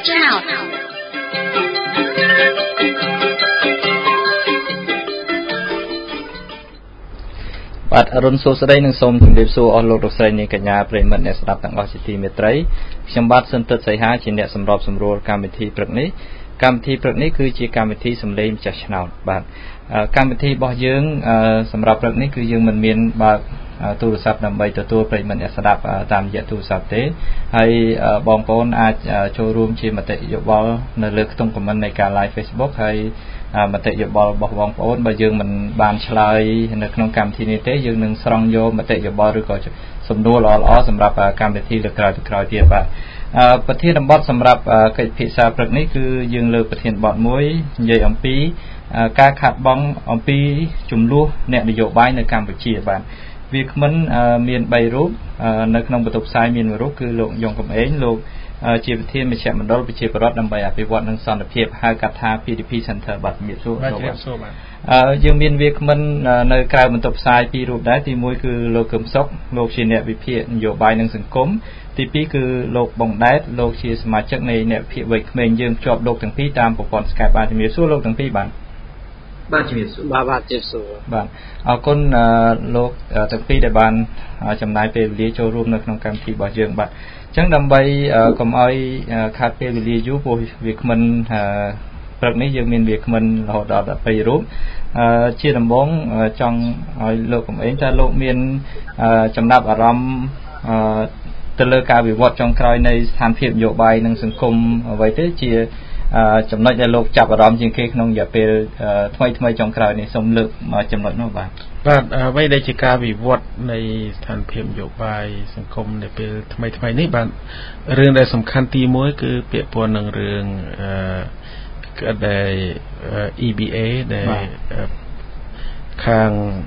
Channel បាទអរុនសួស្ដីនិងសូមជម្រាបសួរអស់លោកលោកស្រីនាងកញ្ញាប្រិយមិត្តអ្នកស្ដាប់ទាំងអស់ជាទីមេត្រីខ្ញុំបាទសិនទិតសីហាជាអ្នកសម្របសម្រួលកម្មវិធីព្រឹកនេះគឺជាកម្មវិធីសម្លេងម្ចាស់ឆ្នោតបាទកម្មវិធីរបស់យើងសម្រាប់ព្រឹកនេះគឺយើងមិនមានបើកទូរស័ព្ទដើម្បីទទួលប្រិយមិត្តអ្នកស្ដាប់តាមរយៈទូរស័ព្ទទេហើយបងប្អូនអាចចូលរួមជាមតិយោបល់នៅលើខ្ទង់ comment នៃការ live Facebook ហើយមតិយោបល់របស់បងប្អូនបើយើងមិនបានឆ្លើយនៅក្នុងកម្មវិធីនេះទេយើងនឹងស្រង់យកមតិយោបល់ឬក៏សំណួរល្អៗសម្រាប់កម្មវិធីលើក្រោយទៀតបាទប្រធានបទសម្រាប់កិច្ចពិភាក្សាព្រឹកនេះគឺយើងលើកប្រធានបទមួយនិយាយអំពីការខាត់បងអំពីចំនួនអ្នកនយោបាយនៅកម្ពុជាបាទវាគ្មិនមាន3រូបនៅក្នុងបន្ទប់ផ្សាយមាន1រូបគឺលោកយ៉ងកំឯងលោកជាប្រធានមជ្ឈមណ្ឌលប្រជាពលរដ្ឋដើម្បីអភិវឌ្ឍនិងសន្តិភាពហៅកាត់ថា PDP Center បាទជំរាបសួរបាទយើងមានវាគ្មិននៅក្រៅបន្ទប់ផ្សាយ2រូបដែរទី1គឺលោកកឹមសុខលោកជាអ្នកវិភាគនយោបាយនិងសង្គមទី2គឺលោកបងដែតលោកជាសមាជិកនៃអ្នកវិភាគវ័យក្មេងយើងភ្ជាប់លោកទាំងពីរតាមប្រព័ន្ធ Skype បាទជំរាបសួរលោកទាំងពីរបាទជំរាបសួរបាទជំរាបសួរបាទអរគុណលោកទាំងពីរដែលបានចំណាយពេលវេលាចូលរួមនៅក្នុងកម្មវិធីរបស់យើងបាទអញ្ចឹងដើម្បីកុំឲ្យខាតពេលវេលាយូរព្រោះវាគ្មិនព្រឹកនេះយើងមានវាគ្មិនរហូតដល់12រូបជាដំបូងចង់ឲ្យលោកកំឯងថាលោកមានចំណាប់អារម្មណ៍ទៅលើការវិវត្តចុងក្រោយនៃស្ថានភាពនយោបាយនិងសង្គមអ្វីទេជាចំណុចដែលលោកចាប់អារម្មណ៍ជាងគេក្នុងរយៈពេលថ្មីចុងក្រោយនេះសូមលើកមកចំណុចនោះបាទអ្វីដែលជាការវិវត្តនៃស្ថានភាពនយោបាយសង្គមនៅពេលថ្មីនេះបាទរឿងដែលសំខាន់ទី1គឺពាក់ព័ន្ធនឹងរឿងដែល EBA ដែលខាង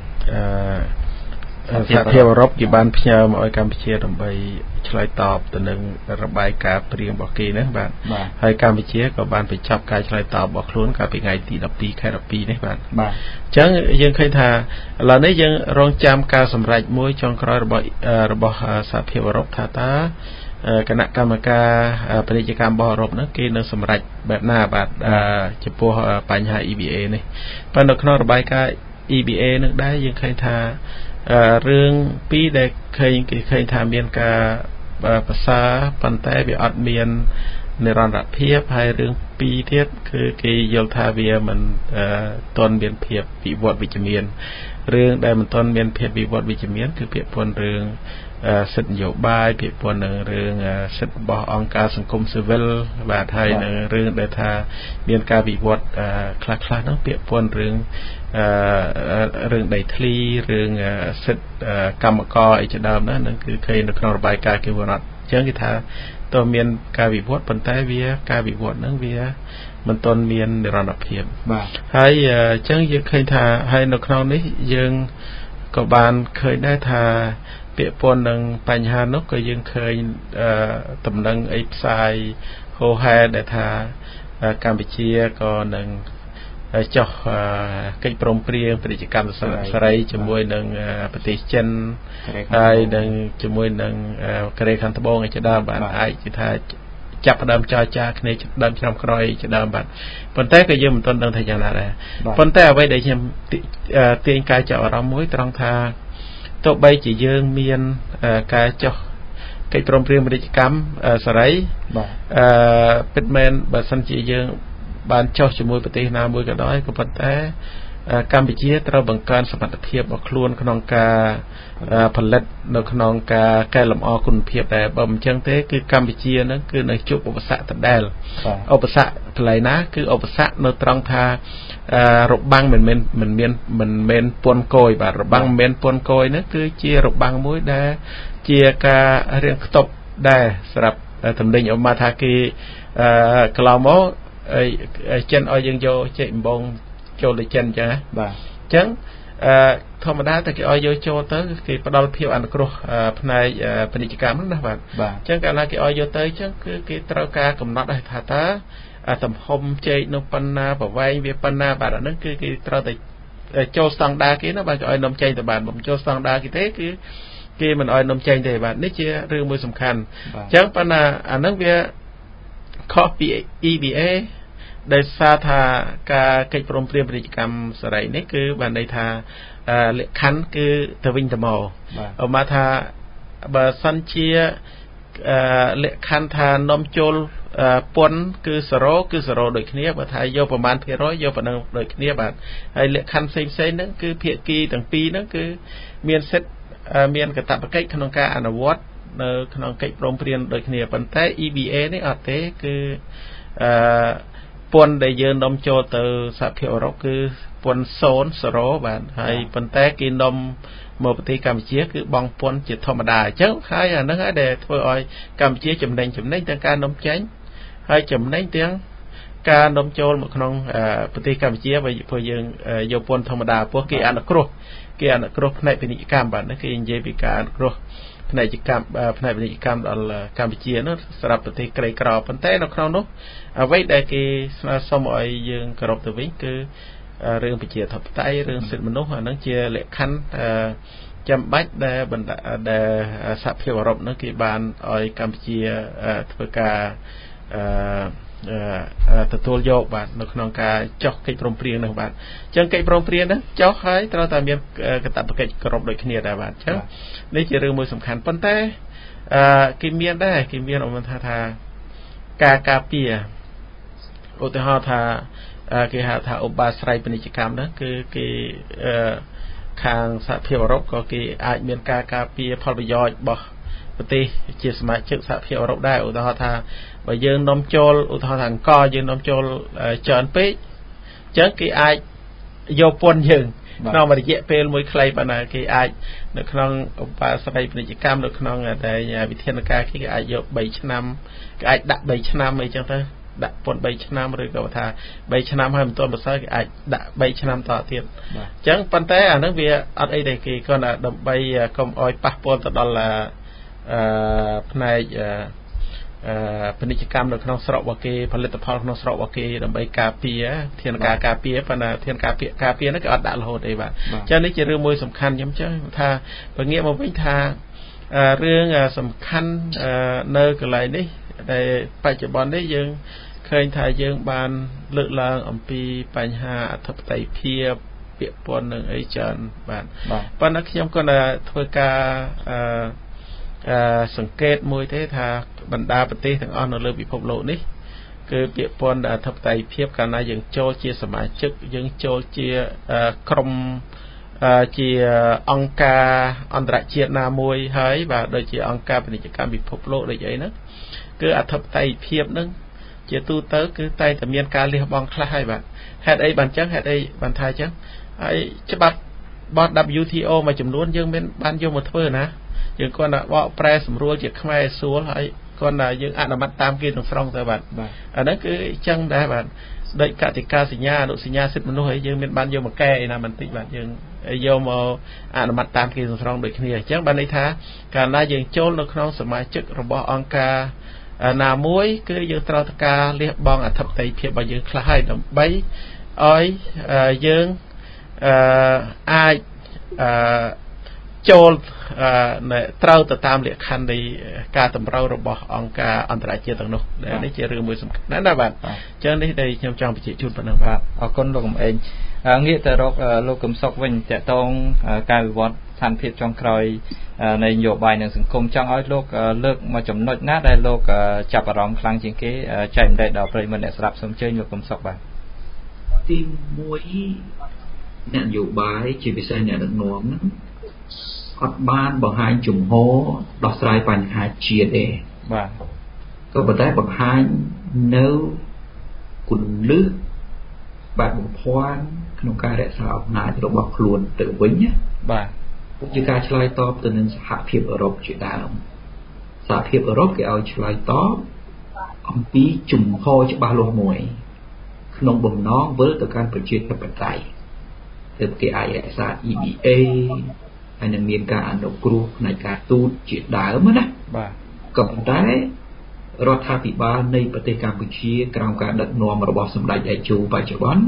សហភាពអឺរ៉ុបគេបានផ្ញើមកឲ្យកម្ពុជាដើម្បីឆ្លើយតបទៅនឹងរបាយការណ៍ព្រាងរបស់គេនេះបាទហើយកម្ពុជាក៏បានបញ្ចប់ការឆ្លើយតបរបស់ខ្លួនកាលពីថ្ងៃទី12ខែ12នេះបាទអញ្ចឹងយើងឃើញថាឥឡូវនេះយើងរងចាំការសម្រេចមួយចុងក្រោយរបស់សហភាពអឺរ៉ុបថាតើគណៈកម្មការពាណិជ្ជកម្មរបស់អឺរ៉ុបហ្នឹងគេនឹងសម្រេចបែបណាបាទចំពោះបញ្ហា EBA នេះប៉ុន្តែនៅក្នុងរបាយការណ៍ EBA នឹងដែរយើងឃើញថារឿងពីរដែលគេឃើញថាមានការប្រសើរប៉ុន្តែវាអត់មាននិរន្តរភាពហើយរឿងពីរទៀតគឺគេយល់ថាវាមិនទាន់មានភាពវិវត្តវិជ្ជមានរឿងដែលមិនទាន់មានភាពវិវត្តវិជ្ជមានគឺពាក់ព័ន្ធរឿងសិទ្ធិនយោបាយពាក់ព័ន្ធនឹងរឿងសិទ្ធិរបស់អង្គការសង្គមស៊ីវិលបាទហើយនឹងរឿងដែលថាមានការវិវត្តខ្លះហ្នឹងពាក់ព័ន្ធរឿងដីធ្លីរឿងសិទ្ធិកម្មករអីជាដើមណាហ្នឹងគឺឃើញនៅក្នុងរបាយការណ៍គេវត្តអញ្ចឹងគេថាតើមានការវិវត្តប៉ុន្តែការវិវត្តហ្នឹងវាមិនទាន់មាននិរន្តរភាពបាទហើយអញ្ចឹងយើងឃើញថាហើយនៅក្នុងនេះយើងក៏បានឃើញដែរថាពាក់ព័ន្ធនឹងបញ្ហានោះក៏យើងឃើញតំណែងអីផ្សាយហូហែដែលថាកម្ពុជាក៏នឹងចុះកិច្ចព្រមព្រៀងពាណិជ្ជកម្មសេរីជាមួយនឹងប្រទេសចិនហើយនឹងជាមួយនឹងកូរ៉េខាងត្បូងឯជាដើមបាទអាចជាថាចាប់ផ្ដើមចរចាគ្នាដើមឆ្នាំក្រោយជាដើមបាទប៉ុន្តែក៏យើងមិនទាន់ដឹងថាយ៉ាងណាដែរប៉ុន្តែអ្វីដែលខ្ញុំទាញការចាប់អារម្មណ៍មួយត្រង់ថាទោះបីជាយើងមានការចុះកិច្ចព្រមព្រៀងពាណិជ្ជកម្មសេរីពិតមែនបើសិនជាយើងបានចុះជាមួយប្រទេសណាមួយក៏ដោយក៏ប៉ុន្តែកម្ពុជាត្រូវបង្កើនសមត្ថភាពរបស់ខ្លួនក្នុងការផលិតនៅក្នុងការកែលម្អគុណភាពដែរបើមិនចឹងទេគឺកម្ពុជានឹងគឺនៅជួបឧបសគ្គដដែលឧបសគ្គកន្លែងណាគឺឧបសគ្គនៅត្រង់ថារបាំងមិនមែនពន្ធគយបាទរបាំងមិនមែនពន្ធគយនោះគឺជារបាំងមួយដែលជាការរៀងខ្ទប់ដែរសម្រាប់តំណែងឧបមាថាគេកន្លងមកចិនឲ្យយើងយកចេកបំបងចូលទៅចិនអញ្ចឹងណាបាទអញ្ចឹងធម្មតាតែគេឲ្យយកចូលទៅគេផ្ដល់ភាពអនុគ្រោះផ្នែកពាណិជ្ជកម្មហ្នឹងណាបាទអញ្ចឹងកាលណាគេឲ្យយកទៅអញ្ចឹងគឺគេត្រូវការកំណត់ឲ្យថាតើទំហំចេកនោះប៉ុណ្ណាប្រវែងវាប៉ុណ្ណាបាទអាហ្នឹងគឺគេត្រូវតែចូលស្តង់ដារគេណាបាទគេឲ្យនំចេញទៅបាទមិនចូលស្តង់ដារគេទេគឺគេមិនឲ្យនំចេញទេបាទនេះជារឿងមួយសំខាន់អញ្ចឹងប៉ុន្តែអាហ្នឹងវា copy EBA ដែលសារថាការកិច្ចព្រមព្រៀងពាណិជ្ជកម្មសេរីនេះគឺបានន័យថាលក្ខខណ្ឌគឺទៅវិញទៅមកឧបមាថាបើសិនជាលក្ខខណ្ឌថានាំចូលពន្ធគឺ0ដូចគ្នាបើថាយកប្រមាណភាគរយយកប៉ុណ្ណឹងដូចគ្នាបាទហើយលក្ខខណ្ឌផ្សេងៗហ្នឹងគឺភាគីទាំងពីរហ្នឹងគឺមានសិទ្ធិមានកាតព្វកិច្ចក្នុងការអនុវត្តនៅក្នុងកិច្ចព្រមព្រៀងដូចគ្នាប៉ុន្តែ EBA នេះអត់ទេគឺពន្ធដែលយើងនាំចូលទៅសហភាពអឺរ៉ុបគឺពន្ធ0បាទហើយប៉ុន្តែគេនាំមកប្រទេសកម្ពុជាគឺបង់ពន្ធជាធម្មតាអញ្ចឹងហើយអាហ្នឹងហើយដែលធ្វើឲ្យកម្ពុជាចំណេញទាំងការនាំចេញហើយចំណេញទាំងការនាំចូលមកក្នុងប្រទេសកម្ពុជាព្រោះយើងយកពន្ធធម្មតាព្រោះគេអនុគ្រោះផ្នែកពាណិជ្ជកម្មបាទគេនិយាយពីការអនុគ្រោះផ្នែកពាណិជ្ជកម្មដល់កម្ពុជានោះសម្រាប់ប្រទេសក្រីក្រប៉ុន្តែនៅក្នុងនោះអ្វីដែលគេស្នើសុំឲ្យយើងគោរពទៅវិញគឺរឿងប្រជាធិបតេយ្យរឿងសិទ្ធិមនុស្សអានឹងជាលក្ខខណ្ឌចាំបាច់ដែលសហភាពអឺរ៉ុបនោះគេបានឲ្យកម្ពុជាធ្វើការទទួលយកបាទនៅក្នុងការចុះកិច្ចព្រមព្រៀងនោះបាទអញ្ចឹងកិច្ចព្រមព្រៀងហ្នឹងចុះហើយត្រូវតែមានកាតព្វកិច្ចគ្រប់ដូចគ្នាដែរបាទអញ្ចឹងនេះជារឿងមួយសំខាន់ប៉ុន្តែគេមានឧបមាថាការការពារឧទាហរណ៍ថាគេហៅថាឧបាស្រ័យពាណិជ្ជកម្មហ្នឹងគឺគេខាងសហភាពអឺរ៉ុបក៏គេអាចមានការការពារផលប្រយោជន៍របស់ប្រទេសជាសមាជិកសហភាពអឺរ៉ុបដែរឧទាហរណ៍ថាបើយើងនាំចូលឧទាហរណ៍ថាអង្គយើងនាំចូលច្រើនពេកអញ្ចឹងគេអាចយកពន្ធយើងក្នុងរយៈពេលមួយខ្លីប៉ុណ្ណាគេអាចនៅក្នុងឧបាស្រ័យពាណិជ្ជកម្មនៅក្នុងតែវិធានការគេអាចយក3ឆ្នាំគេអាចដាក់3ឆ្នាំអីចឹងទៅដាក់ពន្ធ3ឆ្នាំឬក៏ថា3ឆ្នាំហើយមិនទាន់ប្រសើរគេអាចដាក់3ឆ្នាំតទៀតអញ្ចឹងប៉ុន្តែអានឹងវាអត់អីទេគេគ្រាន់តែដើម្បីកុំឲ្យប៉ះពាល់ទៅដល់ផ្នែកពាណិជ្ជកម្មនៅក្នុងស្រុករបស់គេផលិតផលក្នុងស្រុករបស់គេដើម្បីការពារធានការការពារប៉ុន្តែធានការពារនោះគេអត់ដាក់រហូតទេបាទអញ្ចឹងនេះជារឿងមួយសំខាន់ខ្ញុំចឹងថាបើងាកមកវិញថារឿងសំខាន់នៅកន្លែងនេះដែលបច្ចុប្បន្ននេះយើងឃើញថាយើងបានលើកឡើងអំពីបញ្ហាអធិបតេយ្យភាពពាក់ព័ន្ធនឹងអីច្រើនបាទប៉ុន្តែខ្ញុំក៏ធ្វើការសង្កេតមួយទេថាបណ្ដាប្រទេសទាំងអស់នៅលើពិភពលោកនេះគឺពាក់ព័ន្ធអធិបតេយ្យភាពកាលណាយើងចូលជាសមាជិកយើងចូលជាក្រុមជាអង្គការអន្តរជាតិណាមួយហើយបាទដូចជាអង្គការពាណិជ្ជកម្មពិភពលោកដូចអីហ្នឹងគឺអធិបតេយ្យភាពហ្នឹងជាទូទៅគឺតែតែមានការលះបង់ខ្លះហើយបាទហេតុអីបានចឹងហេតុអីបានថាចឹងហើយច្បាប់របស់ WTO មួយចំនួនយើងមានបានយកមកធ្វើណាយើងគាត់ថាបកប្រែសម្រួលជាខ្មែរស្រួលហើយគាត់ថាយើងអនុម័តតាមគេទាំងស្រុងទៅបាទអាហ្នឹងគឺចឹងដែរបាទដូចកតិកាសញ្ញាអនុសញ្ញាសិទ្ធិមនុស្សឲ្យយើងមានបានយកមកកែឯណាបន្តិចបាទយើងយកមកអនុម័តតាមគេទាំងស្រុងដូចគ្នាអញ្ចឹងបានន័យថាកាលណាយើងចូលនៅក្នុងសមាជិករបស់អង្គការណាមួយគឺយើងត្រូវការលះបង់អធិបតេយ្យភាពរបស់យើងខ្លះហើយដើម្បីឲ្យយើងអាចចូលត្រូវទៅតាមលក្ខខណ្ឌនៃការតម្រូវរបស់អង្គការអន្តរជាតិទាំងនោះនេះជារឿងមួយសំខាន់ណាស់បាទអញ្ចឹងនេះដែលខ្ញុំចង់បញ្ជាក់ជូនប៉ុណ្ណឹងបាទអរគុណលោកកំឯងងាកទៅរកលោកកឹមសុខវិញតកតងការវិវត្តស្ថានភាពចុងក្រោយនៃនយោបាយនិងសង្គមចង់ឲ្យលោកលើកមកចំណុចណាដែលលោកចាប់អារម្មណ៍ខ្លាំងជាងគេចែកម្លែកដល់ប្រិយមិត្តអ្នកស្ដាប់សូមអញ្ជើញលោកកឹមសុខបាទទី1អ្នកនយោបាយជាពិសេសអ្នកដឹកនាំហ្នឹងអត់បានបង្ហាញជំហរដោះស្រាយបញ្ហាជាតិទេបាទក៏ប៉ុន្តែបង្ហាញនៅគន្លឹះបែបបំភាន់ក្នុងការរក្សាអំណាចរបស់ខ្លួនទៅវិញណាបាទជាការឆ្លើយតបទៅនឹងសហភាពអឺរ៉ុបជាដើមសហភាពអឺរ៉ុបគេឲ្យឆ្លើយតបអំពីជំហរច្បាស់លាស់មួយក្នុងបំណងវិលទៅកាន់ប្រជាធិបតេយ្យទើបគេអាចរក្សា EBA ហើយនឹងមានការអនុគ្រោះផ្នែកការទូតជាដើមណាបាទក៏ប៉ុន្តែរដ្ឋាភិបាលនៃប្រទេសកម្ពុជាក្រោមការដឹកនាំរបស់សម្ដេចតេជោបច្ចុប្បន្ន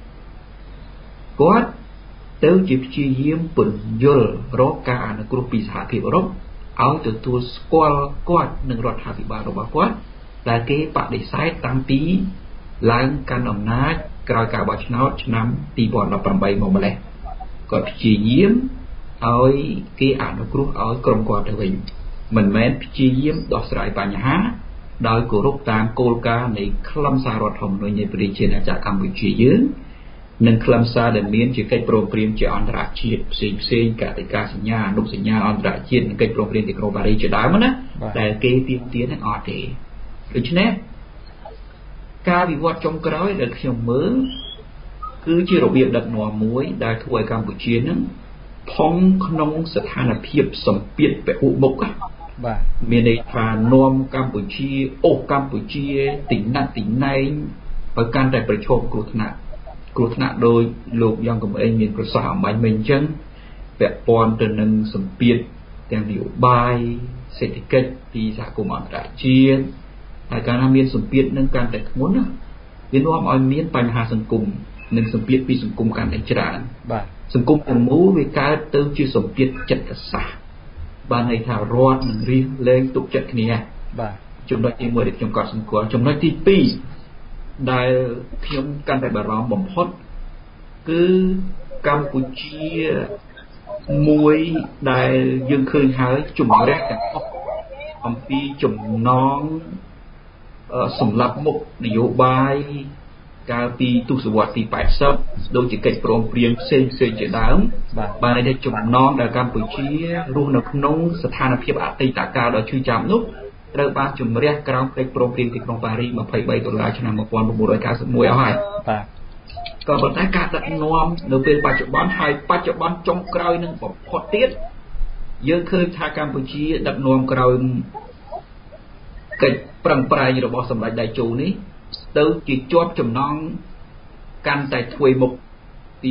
គាត់ទៅជាព្យាយាមពន្យល់រកការអនុគ្រោះពីសហភាពអឺរ៉ុបឲ្យទទួលស្គាល់គាត់និងរដ្ឋាភិបាលរបស់គាត់ដែលគេបដិសេធតាំងពីឡើងកាន់អំណាចក្រោយការបោះឆ្នោតឆ្នាំ2018មកម្លេះគាត់ព្យាយាមឲ្យគេអនុគ្រោះឲ្យក្រុមគាត់ទៅវិញមិនមែនព្យាយាមដោះស្រាយបញ្ហាដោយគោរពតាមគោលការណ៍នៃខ្លឹមសាររដ្ឋធម្មនុញ្ញនៃប្រជាណាចក្រកម្ពុជាយើងនិងខ្លឹមសារដែលមានជាកិច្ចព្រមព្រៀងជាអន្តរជាតិផ្សេងកតិកាសញ្ញាអនុសញ្ញាអន្តរជាតិនិងកិច្ចព្រមព្រៀងទីក្រុងប៉ារីសជាដើមណាដែលគេទាមទារនឹងអត់ទេដូច្នេះការវិវត្តចុងក្រោយដែលខ្ញុំមើលគឺជារបៀបដឹកនាំមួយដែលធ្វើឲ្យកម្ពុជានឹងផុងក្នុងស្ថានភាពសម្ពាធពហុមុខបាទមានន័យថានាំកម្ពុជាកម្ពុជាទីណាត់ទីណែងឲ្យកាន់តែប្រឈមគ្រោះថ្នាក់ដោយលោកយ៉ងកំឯងមានប្រសាសន៍អំបញ្ញមិញអញ្ចឹងពាក់ព័ន្ធទៅនឹងសម្ពាធទាំងនយោបាយសេដ្ឋកិច្ចពីសហគមន៍អន្តរជាតិហើយកាលណាមានសម្ពាធនឹងកាន់តែធ្ងន់ណាវានាំឲ្យមានបញ្ហាសង្គមនិងសម្ពាធពីសង្គមកាន់តែច្រើនបាទសង្គមទាំងមូលវាកើតទៅជាសម្ពាធចិត្តសាស្ត្របានន័យថារដ្ឋនឹងរិះលែងទុកចិត្តគ្នាបាទចំណុចទី1ដែលខ្ញុំកត់សម្គាល់ចំណុចទី2ដែលខ្ញុំកាន់តែបារម្ភបំផុតគឺកម្ពុជាមួយដែលយើងឃើញហើយជំរះទាំងអស់អំពីចំណងសម្រាប់មុខនយោបាយកាលពីទសវត្សរ៍ទី80ដូចជាកិច្ចព្រមព្រៀងផ្សេងជាដើមបានន័យថាចំណងដែលកម្ពុជារស់នៅក្នុងស្ថានភាពអតីតកាលដ៏ឈឺចាប់នោះត្រូវបានជំរះក្រោមកិច្ចព្រមព្រៀងទីក្រុងប៉ារីស23ឆ្នាំ1991អស់ហើយបាទក៏ប៉ុន្តែការដឹកនាំនៅពេលបច្ចុប្បន្នហើយបច្ចុប្បន្នចុងក្រោយនឹងបំផុតទៀតយើងឃើញថាកម្ពុជាដឹកនាំក្រោមកិច្ចប្រឹងប្រែងរបស់សម្ដេចតេជោនេះទៅជាជាប់ចំណងកាន់តែធ្វេសមុខទី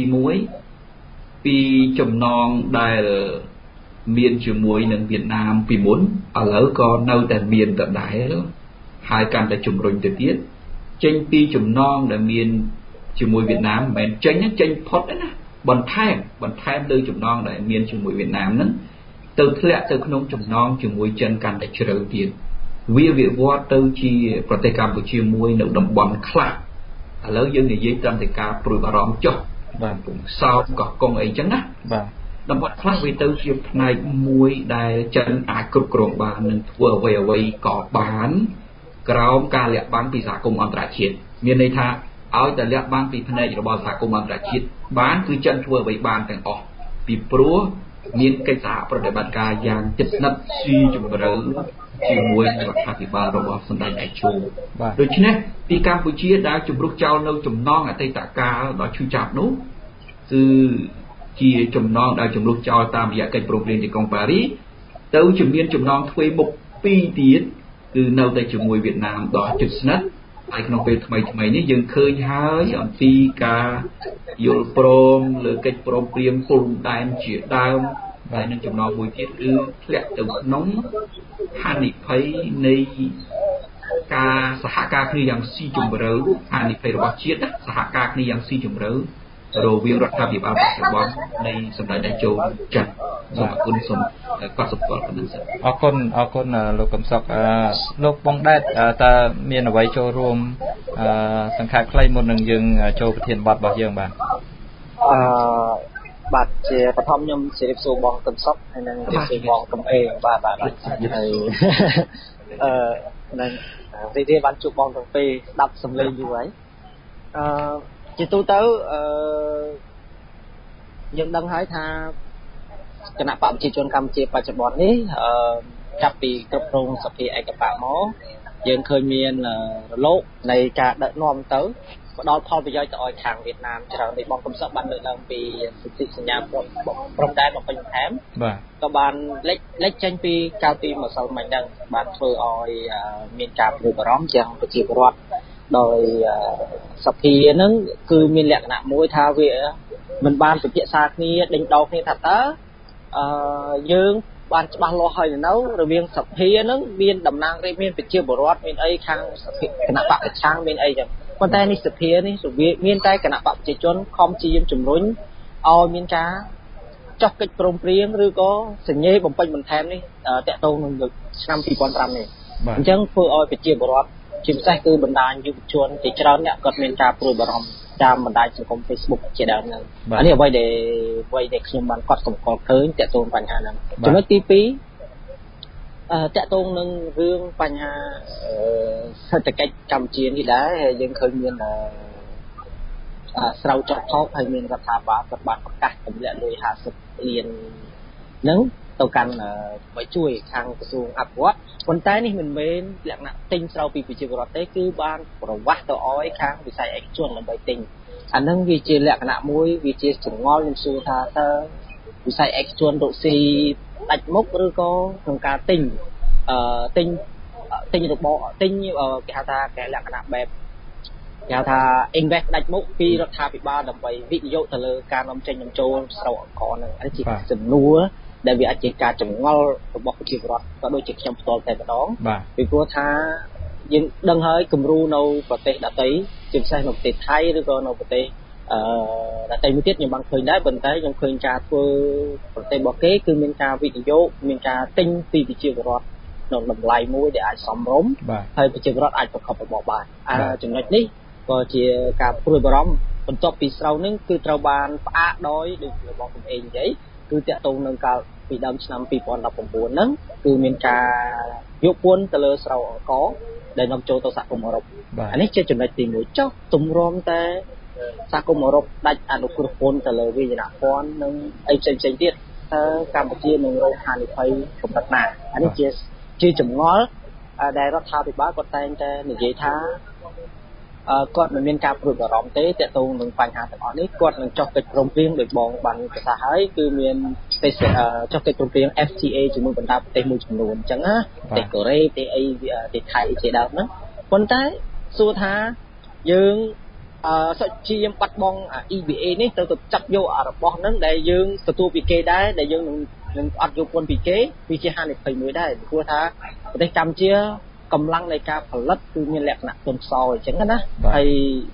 1ពីចំណងដែលមានជាមួយនឹងវៀតណាមពីមុនឥឡូវក៏នៅតែមានដដែលហើយកាន់តែជំរុញទៅទៀតចេញពីចំណងដែលមានជាមួយវៀតណាមមិនមែនចេញផុតទេណាបន្ថែមលើចំណងដែលមានជាមួយវៀតណាមហ្នឹងទៅធ្លាក់ទៅក្នុងចំណងជាមួយចិនកាន់តែជ្រៅទៀតវាវិវត្តទៅជាប្រទេសកម្ពុជាមួយនៅតំបន់ខ្លះឥឡូវយើងនិយាយត្រឹមតែការព្រួយបារម្ភចុះបាទពុំសោកកោះកុងអីចឹងណាបាទតំបន់ខ្លះវាទៅជាផ្នែកមួយដែលចិនអាចគ្រប់គ្រងបាននិងធ្វើអ្វីក៏បានក្រោមការលាក់បាំងពីសហគមន៍អន្តរជាតិមានន័យថាឲ្យតែលាក់បាំងពីផ្នែករបស់សហគមន៍អន្តរជាតិបានគឺចិនធ្វើអ្វីបានទាំងអស់ពីព្រោះមានកិច្ចសហប្រតិបត្តិការយ៉ាងជិតស្និទ្ធស៊ីជម្រៅជាមួយនឹងរដ្ឋាភិបាលរបស់សម្ដេចតេជោដូច្នេះទីកម្ពុជាដែលជំរុះចោលនៅចំណងអតីតកាលដ៏ឈឺចាប់នោះគឺជាចំណងដែលជំរុះចោលតាមរយៈកិច្ចព្រមព្រៀងទីក្រុងប៉ារីសទៅជាមានចំណងទ្វេមុខ2ទៀតគឺនៅតែជាមួយវៀតណាមដ៏ជិតស្និទ្ធហើយក្នុងពេលថ្មីនេះយើងឃើញហើយអំពីការយល់ព្រមលើកិច្ចព្រមព្រៀងព្រំដែនជាដើមហើយនឹងចំណងមួយទៀតគឺធ្លាក់ទៅក្នុងហានិភ័យនៃការសហការគ្នាយ៉ាងស៊ីជម្រៅហានិភ័យរបស់ជាតិសហការគ្នាយ៉ាងស៊ីជម្រៅរវាងរដ្ឋាភិបាលបច្ចុប្បន្ននៃសម្ដេចតេជោចាត់សូមអរគុណសូមកត់សម្គាល់ប៉ុណ្ណឹងសិនអរគុណលោកកំសុកលោកបងដែតតើមានអ្វីចូលរួមសង្ខេបខ្លីមុននឹងយើងចូលប្រធានបទរបស់យើងបាទបាទជាបឋមខ្ញុំជម្រាបសួរបងកំសុកហើយនិងជម្រាបសួរបងកំអេងបាទហើយនឹងរីករាយបានជួបបងទាំងពីរស្ដាប់សំឡេងយូរហើយជាទូទៅយើងដឹងហើយថាគណៈបកប្រជាជនកម្ពុជាបច្ចុប្បន្ននេះចាប់ពីគ្រប់គ្រងសភាឯកបកមកយើងឃើញមានរលកនៃការដឹកនាំទៅផ្ដល់ផលប្រយោជន៍ទៅឲ្យខាងវៀតណាមច្រើនដូចបងកំសុកបានលើកឡើងពីសិទ្ធិសញ្ញាព្រំដែនបំពេញបន្ថែមបាទក៏បានលេចចេញពីកាលពីម្សិលមិញហ្នឹងបានធ្វើឲ្យមានការព្រួយបារម្ភយ៉ាងប្រជាពលរដ្ឋដោយសភាហ្នឹងគឺមានលក្ខណៈមួយថាវាមិនបានពិភាក្សាគ្នាដេញដោលគ្នាថាតើយើងបានច្បាស់លាស់ហើយនៅរវាងសភាហ្នឹងមានតំណាងរាស្ត្រមានប្រជាពលរដ្ឋមានអីខាងគណៈបកប្រឆាំងមានអីចឹងប៉ុន្តែនេះសភានេះមានតែគណៈបកប្រជាជនខំជាជំរុញឲ្យមានការចុះកិច្ចព្រមព្រៀងឬក៏សញ្ញេបំពេញបន្ថែមនេះតាក់ទងនឹងឆ្នាំ2005នេះអញ្ចឹងធ្វើឲ្យប្រជាពលរដ្ឋជាពិសេសគឺបណ្ដាញយុវជនជាច្រើនអ្នកគាត់មានការព្រួយបារម្ភតាមបណ្ដាញសង្គម Facebook ជាដើមហ្នឹងអានេះអ្វីដែលខ្ញុំបានកត់សម្គាល់ឃើញតាក់ទងបញ្ហាហ្នឹងចំណុចទី2តាក់ទងនឹងរឿងបញ្ហាសេដ្ឋកិច្ចកម្ពុជានេះដែរយើងឃើញមានស្រូវចុះថោកហើយមានរដ្ឋាភិបាលគាត់បានប្រកាសទម្លាក់លុយ50លានហ្នឹងទៅកាន់ឲ្យជួយខាងក្រសួងអភិវឌ្ឍប៉ុន្តែនេះមិនមែនលក្ខណៈទិញស្រូវពីប្រជាពលរដ្ឋទេគឺបានប្រវាស់ទៅឲ្យខាងវិស័យឯកជនដើម្បីទិញអាហ្នឹងវាជាលក្ខណៈមួយវាជាចងល់នឹងសួរថាតើវិស័យឯកជនរកស៊ីដាច់មុខឬក៏ក្នុងការទិញរបស់ទិញគេហៅថាគេលក្ខណៈបែបគេហៅថា invest ដាច់មុខពីរដ្ឋាភិបាលដើម្បីវិនិយោគទៅលើការនាំចេញនាំចូលស្រូវអង្ករហ្នឹងអានេះជាសំណួរដែលវាអាចជាការចងល់របស់ប្រជាពលរដ្ឋក៏ដូចជាខ្ញុំផ្ទាល់តែម្ដងពីព្រោះថាយើងដឹងហើយគំរូនៅប្រទេសដទៃជាពិសេសនៅប្រទេសថៃឬក៏នៅប្រទេសដទៃមួយទៀតខ្ញុំបានឃើញដែរប៉ុន្តែខ្ញុំឃើញការធ្វើប្រទេសរបស់គេគឺមានការវិនិយោគមានការទិញពីប្រជាពលរដ្ឋនៅតម្លៃមួយដែលអាចសមរម្យហើយប្រជាពលរដ្ឋអាចប្រកបរបរបានចំណុចនេះក៏ជាការព្រួយបារម្ភបន្ទាប់ពីស្រូវនឹងគឺត្រូវបានផ្អាកដោយដូចរបស់ខ្ញុំឯងនិយាយគឺតាក់ទងនឹងកាលពីដើមឆ្នាំ2019ហ្នឹងគឺមានការយកពន្ធទៅលើស្រូវអង្ករដែលនាំចូលទៅសហគមន៍អឺរ៉ុបអានេះជាចំណុចទី1ចុះទម្រាំតែសហគមន៍អឺរ៉ុបដាច់អនុគ្រោះពន្ធទៅលើវិញ្ញាណពន្ធនិងអីផ្សេងៗទៀតតើកម្ពុជានឹងរងហានិភ័យកម្រិតណាអានេះជាចម្ងល់ដែលរដ្ឋាភិបាលគាត់តែងតែនិយាយថាគាត់មិនមានការព្រួយបារម្ភទេទាក់ទងនឹងបញ្ហាទាំងអស់នេះគាត់នឹងចុះកិច្ចព្រមព្រៀងដោយបងបានប្រកាសហើយគឺមានចុះកិច្ចព្រមព្រៀង FTA ជាមួយបណ្ដាប្រទេសមួយចំនួនអញ្ចឹងណាប្រទេសកូរ៉េប្រទេសអីប្រទេសថៃជាដើមហ្នឹងប៉ុន្តែសួរថាយើងសុជាយើងបាត់បង់ EBA នេះទៅចាប់យករបស់ហ្នឹងដែលយើងទទួលពីគេដែរដែលយើងនឹងអត់យកពន្ធពីគេវាជាហានិភ័យមួយដែរព្រោះថាប្រទេសកម្ពុជាកម្លាំងនៃការផលិតគឺមានលក្ខណៈទន់ខ្សោយអញ្ចឹងណាហើយ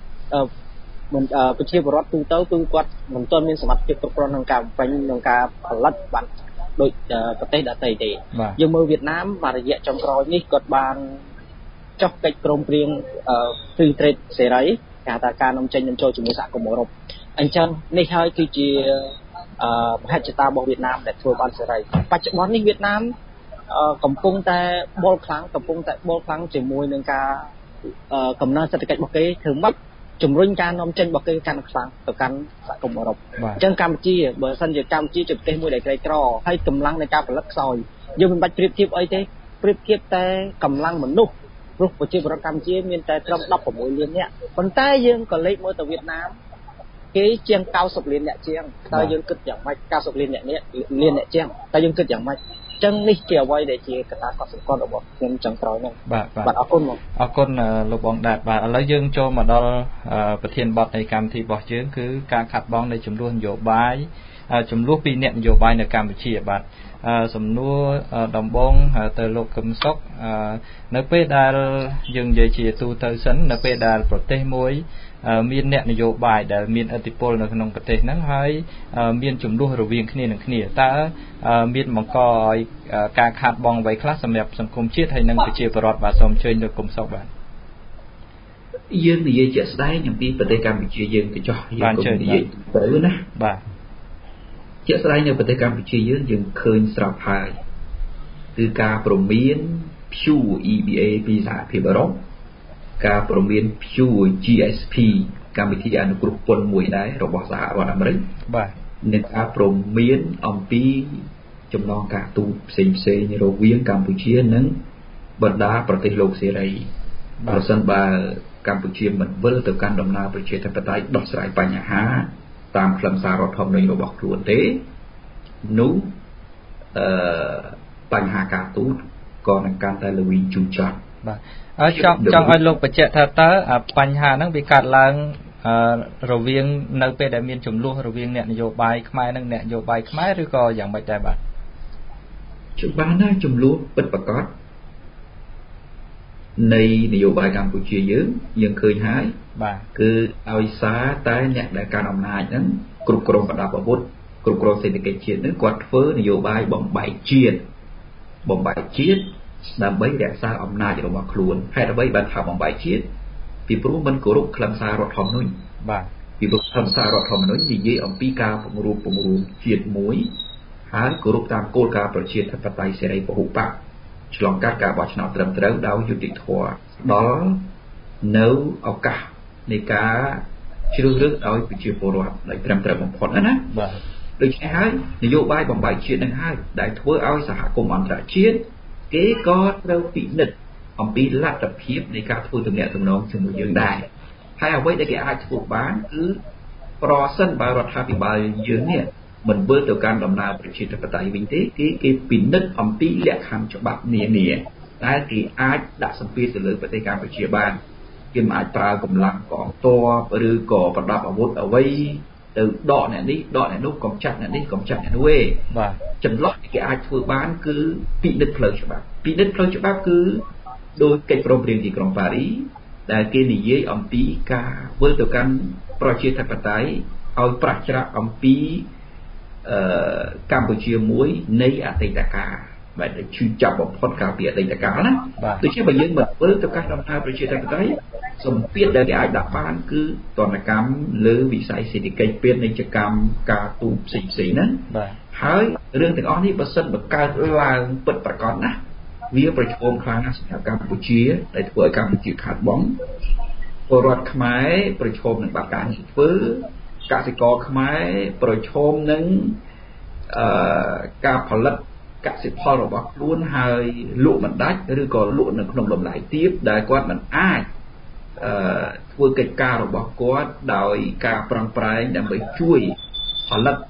ប្រជាពលរដ្ឋទូទៅគឺគាត់មិនទាន់មានសមត្ថភាពគ្រប់គ្រាន់ក្នុងការបំពេញក្នុងការផលិតបានដូចប្រទេសដទៃទេយើងមើលវៀតណាមមួយរយៈចុងក្រោយនេះគាត់បានចុះកិច្ចព្រមព្រៀង Free Trade សេរីគេហៅថាការនាំចេញនាំចូលជាមួយសហគមន៍អឺរ៉ុបអញ្ចឹងនេះហើយគឺជាមហិច្ឆតារបស់វៀតណាមដែលធ្វើបានសេរីបច្ចុប្បន្ននេះវៀតណាមកំពុងតែបលខ្លាំងជាមួយនឹងការកំណើនសេដ្ឋកិច្ចរបស់គេធ្វើមកជំរុញការនាំចេញរបស់គេកាន់ខ្លាំងទៅកាន់សហគមន៍អឺរ៉ុបអញ្ចឹងកម្ពុជាបើសិនជាកម្ពុជាជាប្រទេសមួយដែលក្រីក្រហើយកម្លាំងនៃការផលិតខ្សោយយើងមិនបាច់ប្រៀបធៀបអីទេប្រៀបធៀបតែកម្លាំងមនុស្សព្រោះប្រជាពលរដ្ឋកម្ពុជាមានតែត្រឹម16លាននាក់ប៉ុន្តែយើងក៏លេខមើលទៅវៀតណាមគេជាង90លាននាក់ជាងតើយើងគិតយ៉ាងម៉េច90លាននាក់ជាងតើយើងគិតយ៉ាងម៉េចចឹងនេះជាអ្វីដែលជាកត្តាកត់សម្គាល់របស់ខ្ញុំចុងក្រោយហ្នឹងបាទអរគុណលោកបងដាតបាទឥឡូវយើងចូលមកដល់ប្រធានបទនៃកម្មវិធីរបស់យើងគឺការខាត់បងនៃចំនួននយោបាយចំនួនពីអ្នកនយោបាយនៅកម្ពុជាបាទសំណួរដំបងទៅលោកកឹមសុខនៅពេលដែលយើងនិយាយជាទូទៅសិននៅពេលដែលប្រទេសមួយមានអ្នកនយោបាយដែលមានឥទ្ធិពលនៅក្នុងប្រទេសហ្នឹងហើយមានចំនួនរវាងគ្នានឹងគ្នាតើមានបង្កឲ្យការខាតបង់អ្វីខ្លះសម្រាប់សង្គមជាតិហើយនិងប្រជាពលរដ្ឋបាទសូមអញ្ជើញលោកកឹមសុខបាទយើងនិយាយជាក់ស្ដែងអំពីប្រទេសកម្ពុជាយើងទៅចោះយើងក៏និយាយទៅណាបាទជាក់ស្ដែងនៅប្រទេសកម្ពុជាយើងឃើញស្រាប់ហើយគឺការព្រមានព្យួរ EBA ពីសហភាពអឺរ៉ុបការព្រមានព្យួរ GSP កម្មវិធីអនុគ្រោះពន្ធមួយដែររបស់សហរដ្ឋអាមេរិកបាទនិងការព្រមានអំពីចំណងការទូតផ្សេងៗរវាងកម្ពុជានិងបណ្ដាប្រទេសលោកសេរីប្រសិនបើកម្ពុជាមិនវិលទៅកាន់ដំណើរប្រជាធិបតេយ្យដោះស្រាយបញ្ហាតាមខ្លឹមសាររដ្ឋធម្មនុញ្ញរបស់ខ្លួនទេនោះបញ្ហាការទូតក៏នឹងកាន់តែល្វីងជូរចត់បាទចង់ឲ្យលោកបញ្ជាក់ថាតើបញ្ហាហ្នឹងវាកើតឡើងរវាងនៅពេលដែលមានចំនួនរវាងអ្នកនយោបាយខ្មែរនិងអ្នកនយោបាយខ្មែរឬក៏យ៉ាងម៉េចដែរបាទច្បាស់ណាស់ចំនួនពិតប្រាកដនៃនយោបាយកម្ពុជាយើងឃើញហើយបាទគឺឲ្យសារតែអ្នកដែលកាន់អំណាចហ្នឹងគ្រប់គ្រងប្រដាប់អាវុធគ្រប់គ្រងសេដ្ឋកិច្ចជាតិហ្នឹងគាត់ធ្វើនយោបាយបំបែកជាតិដើម្បីរក្សាអំណាចរបស់ខ្លួនហេតុអ្វីបានថាបំបីជាតិពីព្រោះមិនគោរពខ្លឹមសាររដ្ឋធម្មនុញ្ញបាទពីព្រោះខ្លឹមសាររដ្ឋធម្មនុញ្ញនិយាយអំពីការពង្រួមជាតិមួយហើយគោរពតាមគោលការណ៍ប្រជាធិបតេយ្យសេរីពហុបកឆ្លងកាត់ការបោះឆ្នោតត្រឹមត្រូវដោយយុត្តិធម៌ដល់នៅឱកាសនៃការជ្រើសរើសដោយប្រជាពលរដ្ឋដោយត្រឹមត្រូវបំផុតណាបាទដូច្នេះហើយនយោបាយបំបីជាតិនឹងហើយដែលធ្វើឲ្យសហគមន៍អន្តរជាតិគេក៏ត្រូវពិនិត្យអំពីលទ្ធភាពនៃការធ្វើទំនាក់ទំនងជាមួយយើងដែរហើយអ្វីដែលគេអាចធ្វើបានគឺប្រសិនបើរដ្ឋាភិបាលយើងនេះមិនវិលទៅកាន់ដំណើរប្រជាធិបតេយ្យវិញទេគេពិនិត្យអំពីលក្ខខណ្ឌច្បាប់នានាតែគេអាចដាក់សម្ពាធទៅលើប្រទេសកម្ពុជាបានគេមិនអាចប្រើកម្លាំងកងទ័ពឬក៏ប្រដាប់អាវុធអ្វីទៅដកអ្នកនេះដកអ្នកនោះកំចាត់អ្នកនេះកំចាត់អ្នកនោះទេបាទចន្លោះគេអាចធ្វើបានគឺពិនិត្យផ្លូវច្បាប់ពិនិត្យផ្លូវច្បាប់គឺដោយកិច្ចព្រមព្រៀងទីក្រុងប៉ារីសដែលគេនិយាយអំពីការវិលទៅកាន់ប្រជាធិបតេយ្យឲ្យប្រឆាំងអំពីកម្ពុជាមួយនៃអតីតកាលបាទឈឺចាប់បំផុតកាលពីអតីតកាលណាដូច្នេះបើយើងមិនវិលទៅកាន់ដំណើរប្រជាធិបតេយ្យសម្ពាធដែលគេអាចដាក់បានគឺទណ្ឌកម្មលើវិស័យសេដ្ឋកិច្ចពាណិជ្ជកម្មការទូតផ្សេងៗហ្នឹងបាទហើយរឿងទាំងអស់នេះបើសិនបើកើតឡើងពិតប្រាកដណាវាប្រឈមខ្លាំងណាស់សម្រាប់កម្ពុជាដែលធ្វើឲ្យកម្ពុជាខាតបង់ពលរដ្ឋខ្មែរប្រឈមនឹងបាត់ការងារធ្វើកសិករខ្មែរប្រឈមនឹងការផលិតកសិផលរបស់ខ្លួនហើយលក់មិនដាច់ឬក៏លក់នៅក្នុងតម្លៃទាបដែលគាត់មិនអាចធ្វើកិច្ចការរបស់គាត់ដោយការប្រឹងប្រែងដើម្បីជួយផលិត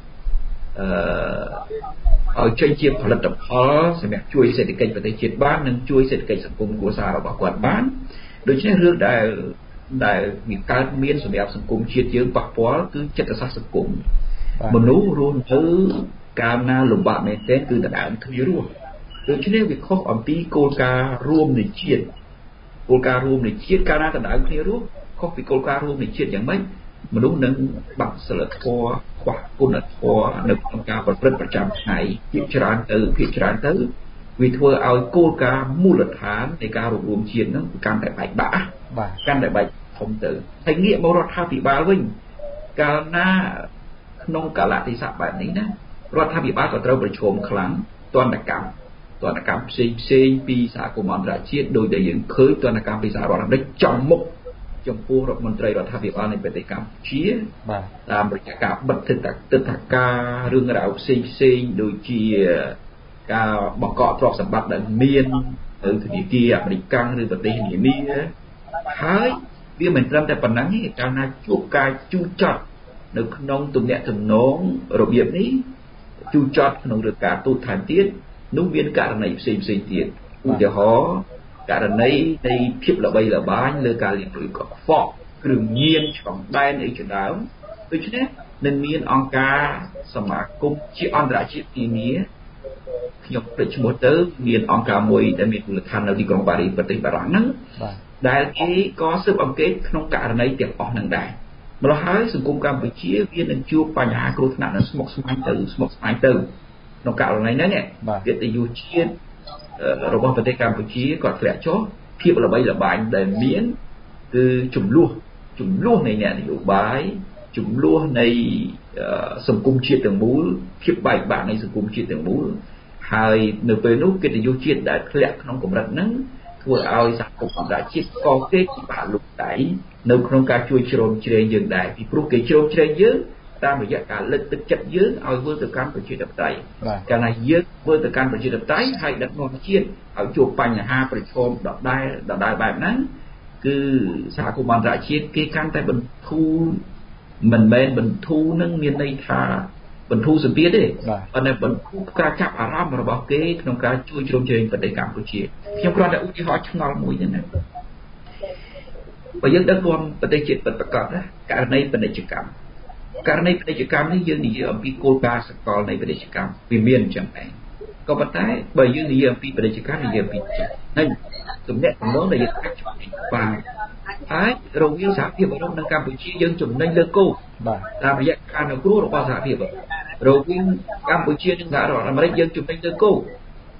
ឲ្យចេញជាផលិតផលសម្រាប់ជួយសេដ្ឋកិច្ចប្រទេសជាតិបាននិងជួយសេដ្ឋកិច្ចសង្គមគ្រួសាររបស់គាត់បានដូច្នេះរឿងដែលវាកើតមានសម្រាប់សង្គមជាតិយើងប៉ះពាល់គឺចិត្តសាស្ត្រសង្គមមនុស្សរស់នៅកាលណាលំបាកមែនទែនគឺដណ្ដើមគ្នារស់ដូច្នេះវាខុសអំពីគោលការណ៍រួមនៃជាតិគោលការណ៍រួមនៃជាតិកាលណាដណ្ដើមគ្នារស់ខុសពីគោលការណ៍រួមនៃជាតិយ៉ាងម៉េចមនុស្សនឹងបាត់សិលធម៌ខ្វះគុណធម៌នៅក្នុងការប្រព្រឹត្តប្រចាំថ្ងៃភាគច្រើនទៅវាធ្វើឲ្យគោលការណ៍មូលដ្ឋាននៃការរួមជាតិហ្នឹងកាន់តែបែកបាក់កាន់តែបែកធំទៅហើយងាកមករដ្ឋាភិបាលវិញកាលណាក្នុងកាលៈទេសៈបែបនេះណារដ្ឋាភិបាលក៏ត្រូវប្រឈមខ្លាំងទណ្ឌកម្មផ្សេងពីសហគមន៍អន្តរជាតិដោយដែលយើងឃើញទណ្ឌកម្មពីសហរដ្ឋអាមេរិកចំមុខចំពោះរដ្ឋមន្ត្រីរដ្ឋាភិបាលនៃប្រទេសកម្ពុជាបាទតាមរយៈការបិទទិដ្ឋាការរឿងរ៉ាវផ្សេងដូចជាការបង្កកទ្រព្យសម្បត្តិដែលមាននៅធនាគារអាមេរិកឬប្រទេសនានាហើយវាមិនត្រឹមតែប៉ុណ្ណឹងទេកាលណាជួបការជូរចត់នៅក្នុងទំនាក់ទំនងរបៀបនេះជូរចត់ក្នុងរឿងការទូតថែមទៀតនោះមានករណីផ្សេងទៀតឧទាហរណ៍ករណីនៃភាពល្បីល្បាញលើការលាងលុយកខ្វក់គ្រឿងញៀនឆ្លងដែនអីជាដើមដូច្នេះនឹងមានអង្គការសមាគមជាអន្តរជាតិទីនេះខ្ញុំភ្លេចឈ្មោះទៅមានអង្គការមួយដែលមានមូលដ្ឋាននៅទីក្រុងប៉ារីសប្រទេសបារាំងហ្នឹងដែលគេក៏ស៊ើបអង្កេតក្នុងករណីទាំងអស់ហ្នឹងដែរម្ល៉េះហើយសង្គមកម្ពុជាវានឹងជួបបញ្ហាគ្រោះថ្នាក់នឹងស្មុគស្មាញទៅក្នុងករណីហ្នឹងកិត្តិយសជាតិរបស់ប្រទេសកម្ពុជាក៏ធ្លាក់ចុះភាពល្បីល្បាញដែលមានគឺចំនួននៃអ្នកនយោបាយចំនួននៃសង្គមជាតិទាំងមូលភាពបែកបាក់នៃសង្គមជាតិទាំងមូលហើយនៅពេលនោះកិត្តិយសជាតិដែលធ្លាក់ក្នុងកម្រិតហ្នឹងធ្វើឲ្យសហគមន៍អន្តរជាតិក៏គេពិបាកលុបដៃនៅក្នុងការជួយជ្រោមជ្រែងយើងដែរពីព្រោះគេជ្រោមជ្រែងយើងតាមរយៈការលើកទឹកចិត្តយើងឲ្យវិលទៅកាន់ប្រជាធិបតេយ្យកាលណាយើងវិលទៅកាន់ប្រជាធិបតេយ្យហើយដឹកនាំជាតិឲ្យជួបបញ្ហាប្រឈមដដែលបែបហ្នឹងគឺសហគមន៍អន្តរជាតិគេកាន់តែបន្ធូរមិនមែនបន្ធូរនឹងមានន័យថាបន្ធូរសម្ពាធទេប៉ុន្តែបន្ធូរការចាប់អារម្មណ៍របស់គេក្នុងការជួយជ្រោមជ្រែងប្រទេសកម្ពុជាខ្ញុំគ្រាន់តែឧទាហរណ៍ឆ្ងល់មួយទេណាបើយើងដឹកនាំប្រទេសជាតិពិតប្រាកដណាករណីពាណិជ្ជកម្មនេះយើងនិយាយអំពីគោលការណ៍សកលនៃពាណិជ្ជកម្មវាមានអញ្ចឹងដែរក៏ប៉ុន្តែបើយើងនិយាយអំពីពាណិជ្ជកម្មនិយាយអំពីចិត្តហើយទំនាក់ទំនងដែលយើងអាចជួយបានហើយរវាងសហភាពអឺរ៉ុបនិងកម្ពុជាយើងចំណេញលើគោលតាមរយៈការអនុគ្រោះរបស់សហភាពរវាងកម្ពុជានិងសហរដ្ឋអាមេរិកយើងចំណេញលើគោល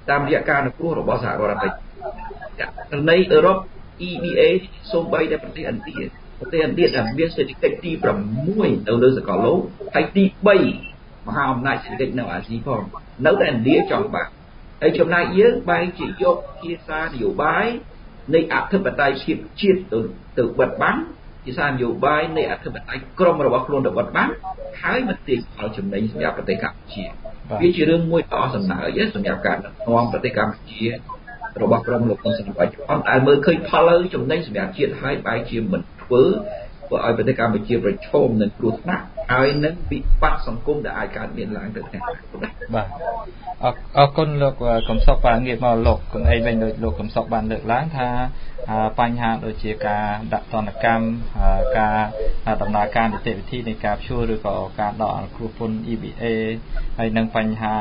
តាមរយៈការនៅគ្រោះរបស់សហរដ្ឋអាមេរិកនៃអឺរ៉ុប EBA សូម្បីតែប្រទេសឥណ្ឌាដែលមានសេដ្ឋកិច្ចទី6នៅលើសកលលោកហើយទី3មហាអំណាចសេដ្ឋកិច្ចនៅអាស៊ីផងនៅតែឥណ្ឌាចង់បានហើយចំណែកយើងបែរជាយកភាសានយោបាយនៃអធិបតេយ្យភាពជាតិទៅបិទបាំងភាសានយោបាយនៃអធិបតេយ្យក្រុមរបស់ខ្លួនទៅបិទបាំងហើយមិនទាញផលចំណេញសម្រាប់ប្រទេសកម្ពុជាវាជារឿងមួយដ៏អស្ចារ្យសម្រាប់ការដឹកនាំប្រទេសកម្ពុជារបស់ក្រុមលោកហ៊ុនសែនបច្ចុប្បន្នដែលមើលឃើញផលចំណេញសម្រាប់ជាតិហើយបែរជាមិនធ្វើឲ្យប្រទេសកម្ពុជាប្រឈមនឹងគ្រោះថ្នាក់ហើយនឹងវិបត្តិសង្គមដែលអាចកើតមានឡើងទៅថ្ងៃនេះបាទអរគុណលោកកំសុកបាទងាកមកលោកកុំអីវិញដោយលោកកំសុកបានលើកឡើងថាបញ្ហាដូចជាការដាក់ទណ្ឌកម្មការដំណើរការនីតិវិធីនៃការព្យួរឬក៏ការដកគ្រោះពន្ធ EBA ហើយនឹងបញ្ហា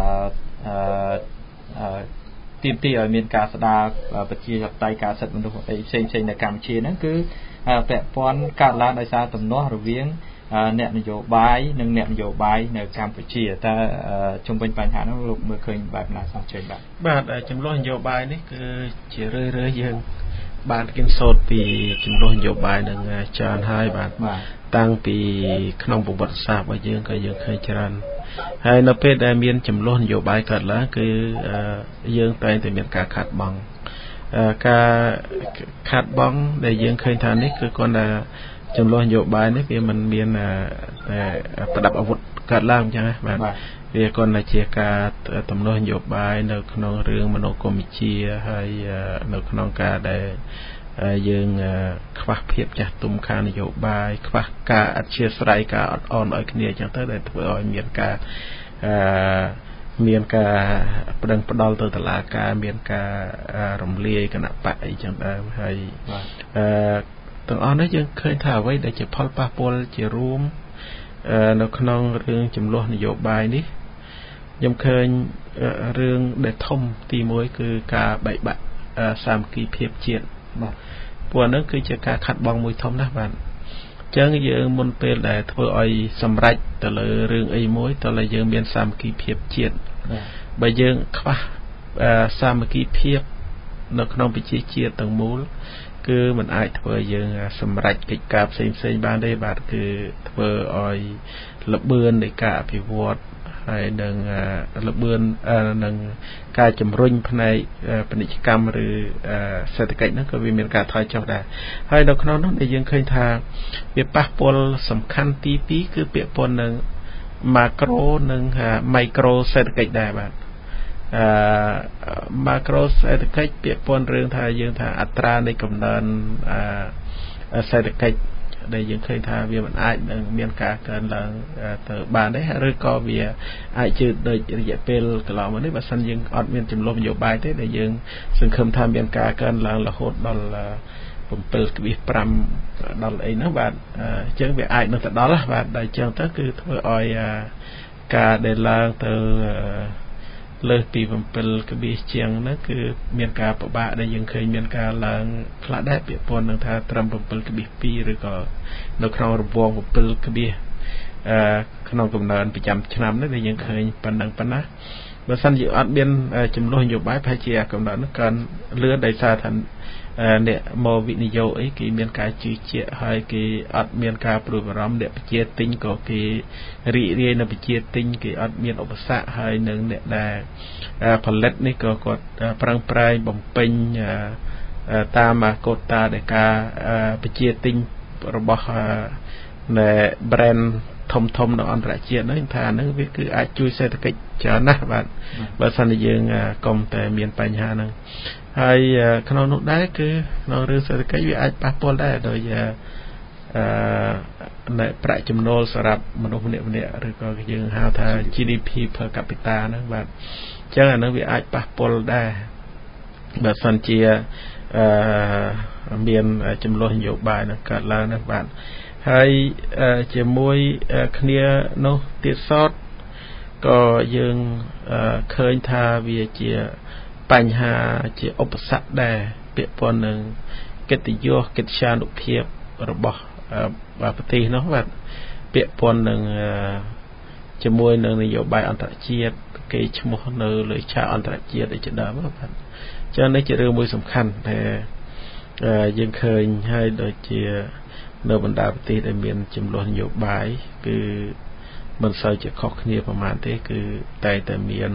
ទីឲ្យមានការស្ដារប្រជាធិបតេយ្យការសិទ្ធិមនុស្សអីផ្សេងៗនៅកម្ពុជាហ្នឹងគឺពាក់ព័ន្ធកើតឡើងដោយសារទំនាស់រវាងអ្នកនយោបាយនិងអ្នកនយោបាយនៅកម្ពុជាតើជុំវិញបញ្ហានោះលោកមើលឃើញបែបណាសោះជឿបាទចំនួននយោបាយនេះគឺជារឿយៗយើងបានគិតសូត្រពីចំនួននយោបាយនឹងច្រើនហើយបាទតាំងពីក្នុងប្រវត្តិសាស្ត្ររបស់យើងក៏យើងឃើញច្រើនហើយនៅពេលដែលមានចំនួននយោបាយកើតឡើងគឺយើងតែងតែមានការខាត់បងការខាត់បងដែលយើងឃើញថានេះគឺគាត់ថាចំនួននយោបាយនេះវាមិនមានតែប្រដាប់អាវុធកើតឡើងអញ្ចឹងណាបាទវាគាត់តែជាការទំនួលនយោបាយនៅក្នុងរឿងមនោគមវិជ្ជាហើយនៅក្នុងការដែលយើងខ្វះភាពចាស់ទុំខាងនយោបាយខ្វះការអធិស្ឋានការអត់អន់ឲ្យគ្នាអញ្ចឹងទៅដែលធ្វើឲ្យមានការប្តឹងផ្ដាល់ទៅតុលាការមានការរំលាយគណៈបកអីចឹងដែរហើយទាំងអស់នេះយើងឃើញថាអ្វីដែលជាផលប៉ះពាល់ជារួមនៅក្នុងរឿងចំនួននយោបាយនេះខ្ញុំឃើញរឿងដែលធំទី1គឺការបែកបាក់សាមគ្គីភាពជាតិបាទព្រោះហ្នឹងគឺជាការខាត់បងមួយធំណាស់បាទអញ្ចឹងយើងមុនពេលដែលធ្វើឲ្យសម្រេចទៅលើរឿងអីមួយតើយើងមានសាមគ្គីភាពជាតិបើយើងខ្វះសាមគ្គីភាពនៅក្នុងប្រជាជាតិទាំងមូលគឺมันអាចធ្វើយើងសម្រេចកិច្ចការផ្សេងៗបានទេបាទគឺធ្វើឲ្យលបឿននៃការអភិវឌ្ឍហើយនឹងលបឿននឹងការជំរុញផ្នែកពាណិជ្ជកម្មឬសេដ្ឋកិច្ចហ្នឹងក៏វាមានការថយចុះដែរហើយនៅក្នុងនោះដែលយើងឃើញថាវាប៉ះពាល់សំខាន់ទី2គឺពាក់ព័ន្ធនឹងម៉ាក្រូនិងមីក្រូសេដ្ឋកិច្ចដែរបាទម៉ាក្រូសេដ្ឋកិច្ចពាក់ព័ន្ធរឿងថាយើងថាអត្រានៃកំណើនសេដ្ឋកិច្ចដែលយើងឃើញថាវាមិនអាចនឹងមានការកើនឡើងទៅបានទេឬក៏វាអាចជឿដូចរយៈពេលកន្លងមកនេះបើសិនយើងអត់មានចំនួននយោបាយទេដែលយើងសង្ឃឹមថាមានការកើនឡើងរហូតដល់7.5 ដល់អីហ្នឹងបាទអញ្ចឹងវាអាចនឹងទៅដល់បាទដល់អញ្ចឹងទៅគឺធ្វើឲ្យការដែលឡើងទៅលើសពី7 ជាងហ្នឹងគឺមានការពិបាកដែលយើងឃើញមានការឡើងខ្លះដែរពាក់ព័ន្ធនឹងថាត្រឹម7.2 ឬក៏នៅក្នុងរង្វង់7ក្នុងកំណើនប្រចាំឆ្នាំនេះដែលយើងឃើញប៉ុណ្ណឹងបើសិនជាអត់មានចំនួននយោបាយប្រហែលជាកំណើននោះកើនលឿនដោយសារថាអ្នកមកវិនិយោគអីគេមានការជឿជាក់ហើយគេអត់មានការព្រួយបារម្ភអ្នកប្រជាទិញក៏គេរីករាយនៅប្រជាទិញគេអត់មានឧបសគ្គហើយនឹងអ្នកដែលផលិតនេះក៏គាត់ប្រឹងប្រែងបំពេញតាមកូតាដែលការប្រជាទិញរបស់នៃ brand ធំនៅអន្តរជាតិហ្នឹងថាហ្នឹងវាគឺអាចជួយសេដ្ឋកិច្ចច្រើនណាស់បាទបើសិនជាយើងកុំតែមានបញ្ហាហ្នឹងហើយក្នុងនោះដែរគឺក្នុងរឿងសេដ្ឋកិច្ចវាអាចប៉ះពាល់ដែរដោយប្រាក់ចំណូលសម្រាប់មនុស្សម្នាក់ៗឬក៏យើងហៅថា GDP per capita ហ្នឹងបាទអញ្ចឹងអានោះវាអាចប៉ះពាល់ដែរបើសិនជាមានចំនួននយោបាយនឹងកើតឡើងហ្នឹងបាទហើយជាមួយគ្នានោះទៀតសតក៏យើងឃើញថាវាជាបញ្ហាជាឧបសគ្គដែរពាក់ព័ន្ធនឹងកិត្តិយសកិត្យានុភាពរបស់ប្រទេសនោះបាទពាក់ព័ន្ធនឹងជាមួយនឹងនយោបាយអន្តរជាតិគេឈ្មោះនៅលើឆាកអន្តរជាតិអីជាដើមបាទចឹងនេះជារឿងមួយសំខាន់ដែលយើងឃើញហើយដូចជានៅបណ្ដាប្រទេសដែលមានចំនួននយោបាយគឺមិនសូវជាខុសគ្នាប្រហែលទេគឺតែតែមាន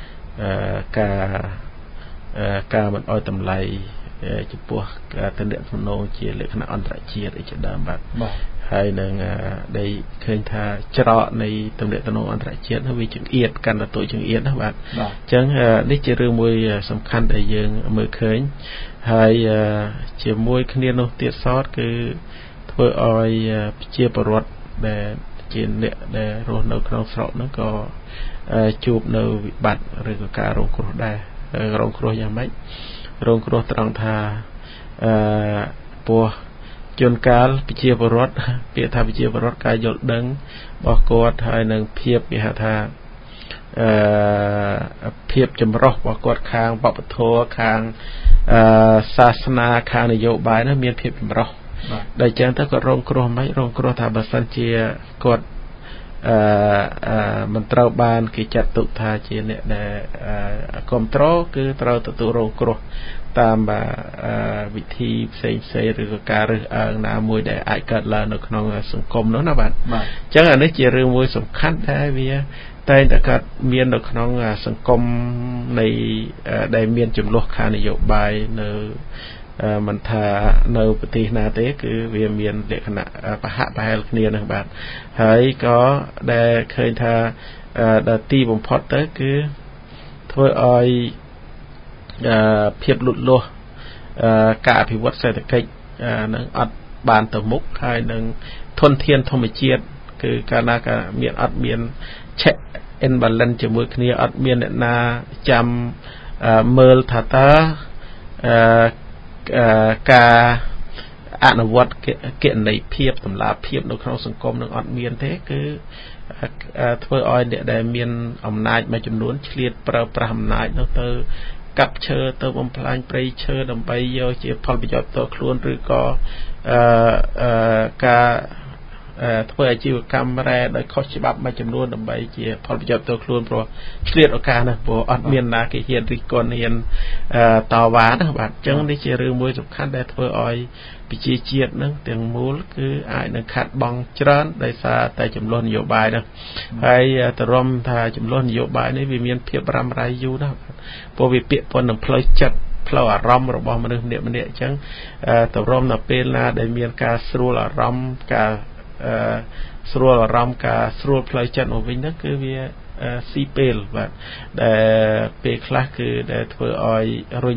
ការមិនអោយតម្លៃចំពោះតំណែងទំនងជាលក្ខណៈអន្តរជាតិអីជាដើមបាទហើយនឹងដែលឃើញថាច្រកនៃតំណែងទំនងអន្តរជាតិនោះវាចង្អៀតកាន់តែតូចចង្អៀតណាបាទអញ្ចឹងនេះជារឿងមួយសំខាន់ដែលយើងមើលឃើញហើយជាមួយគ្នានោះទៀតសតគឺធ្វើឲ្យប្រជាពលរដ្ឋដែលជាអ្នកដែលរស់នៅក្នុងស្រុកហ្នឹងក៏ជួបនៅវិបត្តិឬក៏ការរងគ្រោះដែររងគ្រោះយ៉ាងម៉េចរងគ្រោះត្រង់ថាពោះជួនកាលប្រជាពលរដ្ឋពាក្យថាប្រជាពលរដ្ឋការយល់ដឹងរបស់គាត់ហើយនឹងភាពគេហៅថាភាពចម្រុះរបស់គាត់ខាងវប្បធម៌ខាងសាសនាខាងនយោបាយនោះមានភាពចម្រុះដែលចឹងទៅគាត់រងគ្រោះមិនរងគ្រោះថាបើសិនជាគាត់មិនត្រូវបានគេចាត់ទុកថាជាអ្នកដែលគ្រប់គ្រងគឺត្រូវទទួលរងគ្រោះតាមវិធីផ្សេងៗឬក៏ការរើសអើងណាមួយដែលអាចកើតឡើងនៅក្នុងសង្គមនោះណាបាទអញ្ចឹងអានេះជារឿងមួយសំខាន់ដែលវាតែងតែកើតមាននៅក្នុងសង្គមនៃដែលមានចំនួនខាងនយោបាយនៅមិនថានៅប្រទេសណាទេគឺវាមានលក្ខណៈប្រហាក់ប្រហែលគ្នានឹងបាទហើយក៏ដែលឃើញថាដល់ទីបំផុតទៅគឺធ្វើឲ្យភាពលូតលាស់ការអភិវឌ្ឍសេដ្ឋកិច្ចនឹងអត់បានទៅមុខហើយនឹងធនធានធម្មជាតិគឺកាលណាក៏អត់មាន check and balance ជាមួយគ្នាអត់មានអ្នកណាចាំមើលថាតើការអនុវត្តគណនេយ្យភាពតម្លាភាពនៅក្នុងសង្គមនឹងអត់មានទេគឺធ្វើឲ្យអ្នកដែលមានអំណាចមួយចំនួនឆ្លៀតប្រើប្រាស់អំណាចនោះទៅកាប់ឈើទៅបំផ្លាញព្រៃឈើដើម្បីយកជាផលប្រយោជន៍ផ្ទាល់ខ្លួនឬក៏ការធ្វើអាជីវកម្មរ៉ែដោយខុសច្បាប់មួយចំនួនដើម្បីជាផលប្រយោជន៍ផ្ទាល់ខ្លួនព្រោះឆ្លៀតឱកាសណាព្រោះអត់មានណាគេហ៊ានរិះគន់ហ៊ានតវ៉ាណាបាទអញ្ចឹងនេះជារឿងមួយសំខាន់ដែលធ្វើឲ្យប្រជាជាតិនឹងទាំងមូលគឺអាចនឹងខាត់បង់ច្រើនដោយសារតែចំនួននយោបាយហ្នឹងហើយតរំថាចំនួននយោបាយនេះវាមានភាពរ៉ាំរ៉ៃយូរណាស់ព្រោះវាពាក់ព័ន្ធនឹងផ្លូវចិត្តផ្លូវអារម្មណ៍របស់មនុស្សម្នាក់ៗអញ្ចឹងតរំនៅពេលណាដែលមានការស្រួលអារម្មណ៍ការស្រួលអារម្មណ៍ការស្រួលផ្លូវចិត្តមកវិញហ្នឹងគឺវាស៊ីពេលបាទដែលពេលខ្លះគឺដែលធ្វើឲ្យរុញ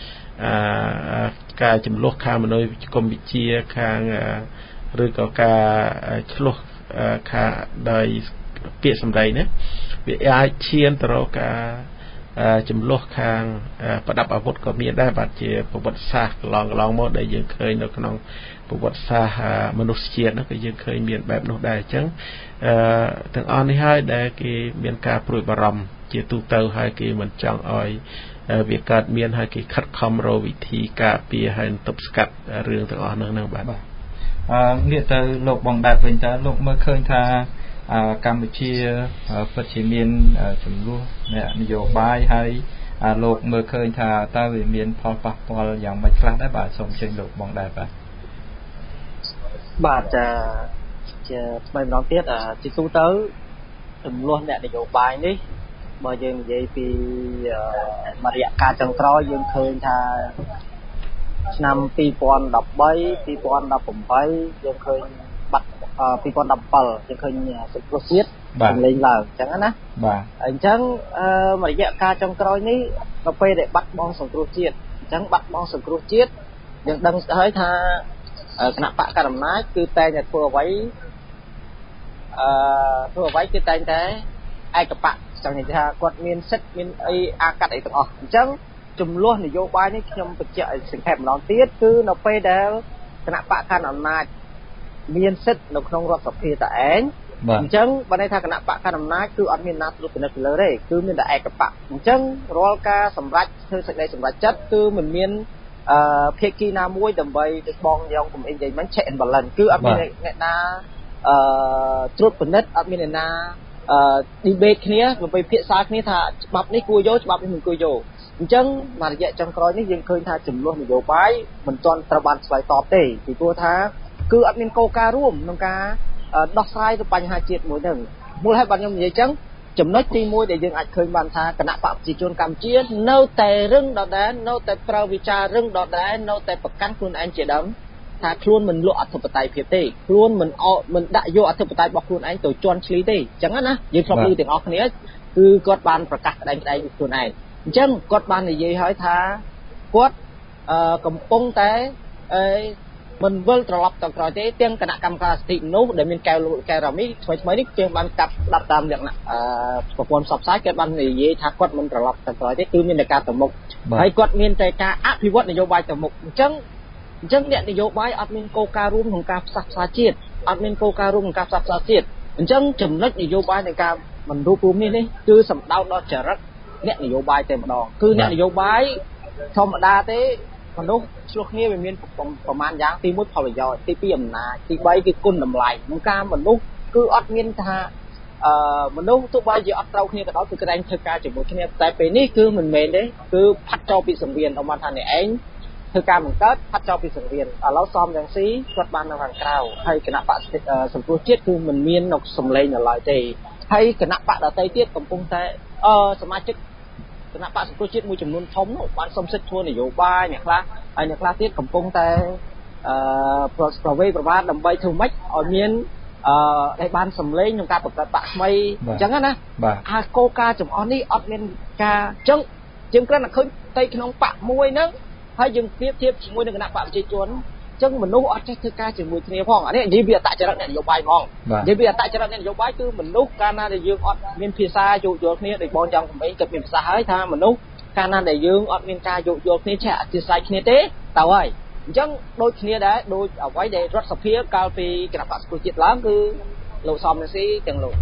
ការចំនួនខាងមនោគមវិជ្ជាខាងឬក៏ការឆ្លោះខាងដោយពាក្យសម្ដីណាវាអាចឈានទៅរកការចំនួនខាងប្រដាប់អាវុធក៏មានដែរបាទជាប្រវត្តិសាស្ត្រកន្លងមកដែលយើងឃើញនៅក្នុងប្រវត្តិសាស្ត្រមនុស្សជាតិនោះក៏យើងឃើញមានបែបនោះដែរអញ្ចឹងទាំងអស់នេះហើយដែលគេមានការព្រួយបារម្ភជាទូទៅហើយគេមិនចង់ឲ្យវាកើតមានហើយគេខិតខំរកវិធីការពារហើយទប់ស្កាត់រឿងទាំងអស់ហ្នឹងបាទងាកទៅលោកបងដាត់វិញតើលោកមើលឃើញថាកម្ពុជាពិតជាមានចំនួនអ្នកនយោបាយហើយលោកមើលឃើញថាតើវាមានផលប៉ះពាល់យ៉ាងម៉េចខ្លះដែរបាទសូមអញ្ជើញលោកបងដាត់បាទជាថ្មីម្ដងទៀតជាទូទៅចំនួនអ្នកនយោបាយនេះបើយើងនិយាយពីរយៈកាលចុងក្រោយយើងឃើញថាឆ្នាំ2013 2018យើងឃើញបាត់2017យើងឃើញសង្គ្រោះជាតិលេងឡើងអញ្ចឹងណាបាទអញ្ចឹងរយៈកាលចុងក្រោយនេះទៅពេលដែលបាត់បង់សង្គ្រោះជាតិអញ្ចឹងបាត់បង់សង្គ្រោះជាតិយើងដឹងស្ហើយថាគណៈបកកណ្ដាលអំណាចគឺតែងតែធ្វើអ្វីគឺតែងតែឯកបកចង់និយាយថាគាត់មានសិទ្ធិមានអីអាកាត់អីទាំងអស់អញ្ចឹងចំនួននយោបាយនេះខ្ញុំបញ្ជាក់ឲ្យសង្ខេបម្ដងទៀតគឺនៅពេលដែលគណៈបកកណ្ដាលអំណាចមានសិទ្ធិនៅក្នុងរដ្ឋសភាតែឯងអញ្ចឹងបើន័យថាគណៈបកកណ្ដាលអំណាចគឺអត់មានណាត្រួតពិនិត្យទៅលើទេគឺមានតែឯកបកអញ្ចឹងរាល់ការសម្រេចធ្វើសេចក្តីសម្រេចចិត្តគឺមិនមានភាគីណាមួយដើម្បីទៅបងយ៉ាងកុំអីនិយាយមិន check and balance គឺអត់មានអ្នកណាត្រួតពិនិត្យអត់មានអ្នកណា debate គ្នាដើម្បីពិភាក្សាគ្នាថាច្បាប់នេះគួរយកច្បាប់នេះមិនគួរយកអញ្ចឹងមួយរយៈចុងក្រោយនេះយើងឃើញថាចំនួននយោបាយមិនទាន់ត្រូវបានឆ្លើយតបទេពីព្រោះថាគឺអត់មានគោលការណ៍រួមក្នុងការដោះស្រាយទៅបញ្ហាជាតិមួយហ្នឹងមូលហេតុបានខ្ញុំនិយាយអញ្ចឹងចំណុចទី1ដែលយើងអាចឃើញបានថាគណៈបកប្រជាជនកម្ពុជានៅតែរឹងដដែលនៅតែប្រើវិចាររឹងដដែលនៅតែប្រកាន់ខ្លួនឯងជាដើមថាខ្លួនមិនលក់អធិបតេយ្យភាពទេខ្លួនមិនដាក់យកអធិបតេយ្យរបស់ខ្លួនឯងទៅជន់ឈ្លីទេអញ្ចឹងណាយើងធ្លាប់ឮទាំងអស់គ្នាគឺគាត់បានប្រកាសក្តែងខ្លួនឯងអញ្ចឹងគាត់បាននិយាយហើយថាគាត់កំពុងតែមិនវិលត្រឡប់ទៅក្រោយទេទាំងគណៈកម្មការសិទ្ធិមនុស្សដែលមានកែរ៉ាមីថ្មីនេះយើងបានកាត់ស្ដាប់តាមលក្ខណៈប្រព័ន្ធផ្សព្វផ្សាយគាត់បាននិយាយថាគាត់មិនត្រឡប់ទៅក្រោយទេគឺមានតែការទៅមុខហើយគាត់មានតែការអភិវឌ្ឍនយោបាយទៅមុខអញ្ចឹងអ្នកនយោបាយអត់មានគោលការណ៍រួមក្នុងការផ្សះផ្សាជាតិអត់មានគោលការណ៍រួមក្នុងការផ្សះផ្សាជាតិអញ្ចឹងចំណុចនយោបាយនៃការមិនរួបរวมនេះគឺសម្ដៅដល់ចរិតអ្នកនយោបាយតែម្ដងគឺអ្នកនយោបាយធម្មតាទេមនុស្សឆ្លោះគ្នាវាមានប្រមាណយ៉ាងទី1ផលប្រយោជន៍ទី2អំណាចទី3គឺគុណតម្លៃក្នុងការមនុស្សគឺអត់មានថាមនុស្សទោះបីជាអត់ត្រូវគ្នាក៏ដោយគឺក្រែងធ្វើការជាមួយគ្នាតែពេលនេះគឺមិនមែនទេគឺផាត់ចោលពីសង្វៀនអមថាអ្នកឯងធ្វើការបង្កើតផាត់ចោលពីសង្វៀនឥឡូវសំរងស៊ីគាត់បាននៅខាងក្រៅហើយគណៈបកសង្គ្រោះជាតិគឺមិនមាននៅសម្លេងនៅឡើយទេហើយគណៈបកដទៃទៀតកំពុងតែសមាជិកគណៈបកសង្គ្រោះជាតិមួយចំនួនធំនោះបានសុំសិទ្ធិធ្វើនយោបាយអ្នកខ្លះហើយអ្នកខ្លះទៀតកំពុងតែប្រវេប្រវាទដើម្បីធ្វើម៉េចឲ្យមានដែលបានសម្លេងក្នុងការបង្កើតបកថ្មីអញ្ចឹងណាហើយគោលការណ៍ចំអស់នេះអត់មានការអញ្ចឹងយើងគ្រាន់តែឃើញតែក្នុងបកមួយហ្នឹងហើយយើងប្រៀបធៀបជាមួយនឹងគណៈបកប្រជាជនអញ្ចឹងមនុស្សអត់ចេះធ្វើការជាមួយគ្នាផងអានេះនិយាយពីអត្តចរិតអ្នកនយោបាយហ្មងនិយាយពីអត្តចរិតអ្នកនយោបាយគឺមនុស្សកាលណាដែលយើងអត់មានភាសាយោគយល់គ្នាដោយបងចង់កំបីគាត់មានភាសាហើយថាមនុស្សកាលណាដែលយើងអត់មានការយោគយល់គ្នាចេះអធិស្ឋានគ្នាទេតើហើយអញ្ចឹងដូចគ្នាដែរដូចអ្វីដែលរដ្ឋសភាកាលពីគណៈបកសង្គ្រោះជាតិឡើងគឺលោកសំរងស៊ីទាំងលោក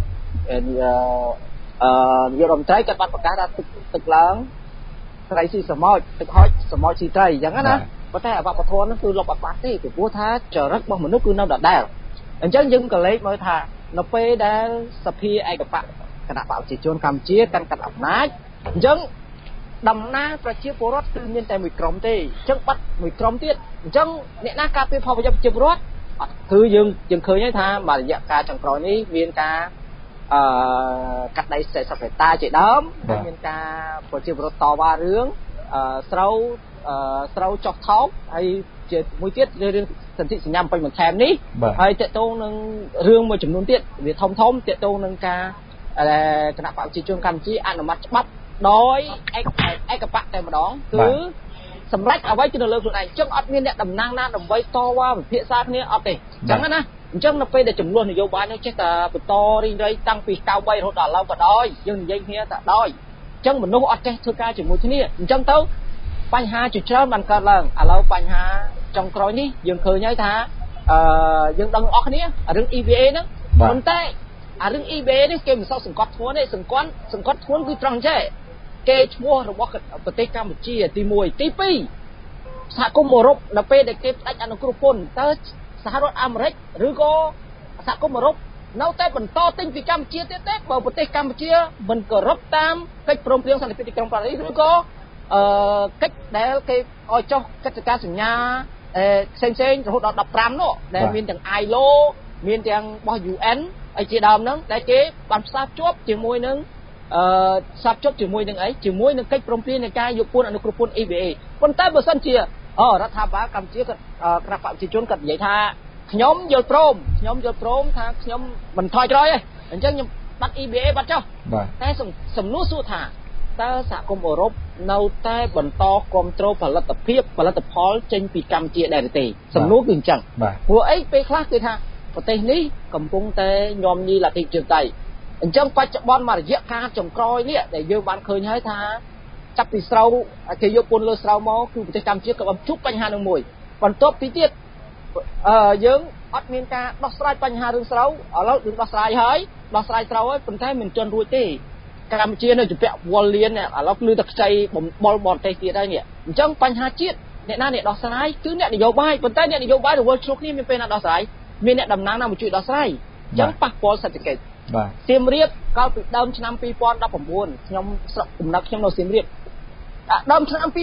នាយករដ្ឋមន្ត្រីគាត់បានប្រកាសថាទឹកឡើងត្រីស៊ីសមុទ្រទឹកហុចសមុទ្រស៊ីត្រីអញ្ចឹងណាប៉ុន្តែអវបធននោះគឺលុបអត់បាត់ទេពីព្រោះថាចរិតរបស់មនុស្សគឺនៅដដែលអញ្ចឹងយើងក៏លេខមើលថានៅពេលដែលសភាឯកបកគណៈបកប្រជាជនកម្ពុជាកាន់កាត់អំណាចអញ្ចឹងតំណាងប្រជាពលរដ្ឋគឺមានតែមួយក្រុមទេអញ្ចឹងបាត់មួយក្រុមទៀតអញ្ចឹងអ្នកណាការពារផលប្រយោជន៍ប្រជាពលរដ្ឋគឺយើងឃើញហើយថាមួយរយៈកាលចុងក្រោយនេះមានការកាត់ដៃសេសហេតាជាដើមហើយមានការប្រជាពលរដ្ឋតវ៉ារឿងស្រូវចុះថោកហើយជាមួយទៀតរឿងសន្ធិសញ្ញាពេញបន្ថែមនេះហើយតកតងនឹងរឿងមួយចំនួនទៀតវាធំតកតងនឹងការគណៈបកប្រជាជនកម្ពុជាអនុម័តច្បាប់ដោយឯកបកតែម្ដងគឺសម្រាប់អ្វីគឺនៅលើខ្លួនឯងចឹងអត់មានអ្នកតំណាងណាដើម្បីតវ៉ាវិភាសាគ្នាអត់ទេចឹងណាអញ្ចឹងនៅពេលដែលចំនួននយោបាយនោះចេះតែបន្តរីងរៃតាំងពី93រហូតដល់ឥឡូវក៏ដោយយើងនិយាយគ្នាថាដោយអញ្ចឹងមនុស្សអត់ចេះធ្វើការជាមួយគ្នាអញ្ចឹងទៅបញ្ហាជាច្រើនបានកើតឡើងឥឡូវបញ្ហាចុងក្រោយនេះយើងឃើញហើយថាយើងដឹងអស់គ្នារឿង EVA ហ្នឹងប៉ុន្តែអារឿង EVA នេះគេមិនសូវសង្កត់ធ្ងន់ទេសង្កត់ធ្ងន់គឺត្រង់ចេះគេឈ្មោះរបស់ប្រទេសកម្ពុជាទី1ទី2សហគមន៍អឺរ៉ុបនៅពេលដែលគេផ្ដាច់អនុគ្រោះពន្ធតើសហរដ្ឋអាមេរិកឬក៏សហគមន៍អឺរ៉ុបនៅតែបន្តទិញពីកម្ពុជាទៀតទេបើប្រទេសកម្ពុជាមិនគោរពតាមកិច្ចព្រមព្រៀងសន្តិភាពទីក្រុងប៉ារីសឬក៏កិច្ចដែលគេឲ្យចុះកិច្ចការសញ្ញាផ្សេងរហូតដល់15នោះដែលមានទាំង ILO មានទាំងរបស់ UN អីជាដើមហ្នឹងដែលគេបានផ្សារភ្ជាប់ជាមួយនឹងផ្សារភ្ជាប់ជាមួយនឹងអីជាមួយនឹងកិច្ចព្រមព្រៀងនៃការយកពន្ធអនុគ្រោះពន្ធ EVA ប៉ុន្តែបើសិនជារដ្ឋាភិបាលកម្ពុជាគាត់គណៈបកប្រជាជនគាត់និយាយថាខ្ញុំយល់ព្រមថាខ្ញុំមិនថយក្រោយទេអញ្ចឹងខ្ញុំបាត់ EBA បាត់ចុះតែសំណួរសួរថាតើសហគមន៍អឺរ៉ុបនៅតែបន្តគ្រប់គ្រងផលិតផលចេញពីកម្ពុជាដែរទេសំណួរគឺអញ្ចឹងព្រោះអីពេលខ្លះគឺថាប្រទេសនេះកំពុងតែញោមញីលទ្ធិជាតិតៃអញ្ចឹងបច្ចុប្បន្នមួយរយៈកាលចុងក្រោយនេះដែលយើងបានឃើញហើយថាចាប់ពីស្រូវគេយកពន្ធលើស្រូវមកគឺប្រទេសកម្ពុជាក៏បានជួបបញ្ហានឹងមួយបន្ទាប់ពីទៀតយើងអត់មានការដោះស្រាយបញ្ហារឿងស្រូវឥឡូវយើងដោះស្រាយស្រូវហើយប៉ុន្តែមិនទាន់រួចទេកម្ពុជានៅជាពាក់វល់លៀនឥឡូវគឺតែខ្ចីបំបល់បរទេសទៀតហើយនេះអញ្ចឹងបញ្ហាជាតិអ្នកណាអ្នកដោះស្រាយគឺអ្នកនយោបាយប៉ុន្តែអ្នកនយោបាយរវល់ឆ្លោះគ្នាមានពេលណាដោះស្រាយមានអ្នកតំណាងណាមកជួយដោះស្រាយអញ្ចឹងប៉ះពាល់សេដ្ឋកិច្ចសៀមរាបកាលពីដើមឆ្នាំ2019ខ្ញុំស្រុកកំណត់ខ្ញុំនៅសៀមរាបដើមឆ្នាំ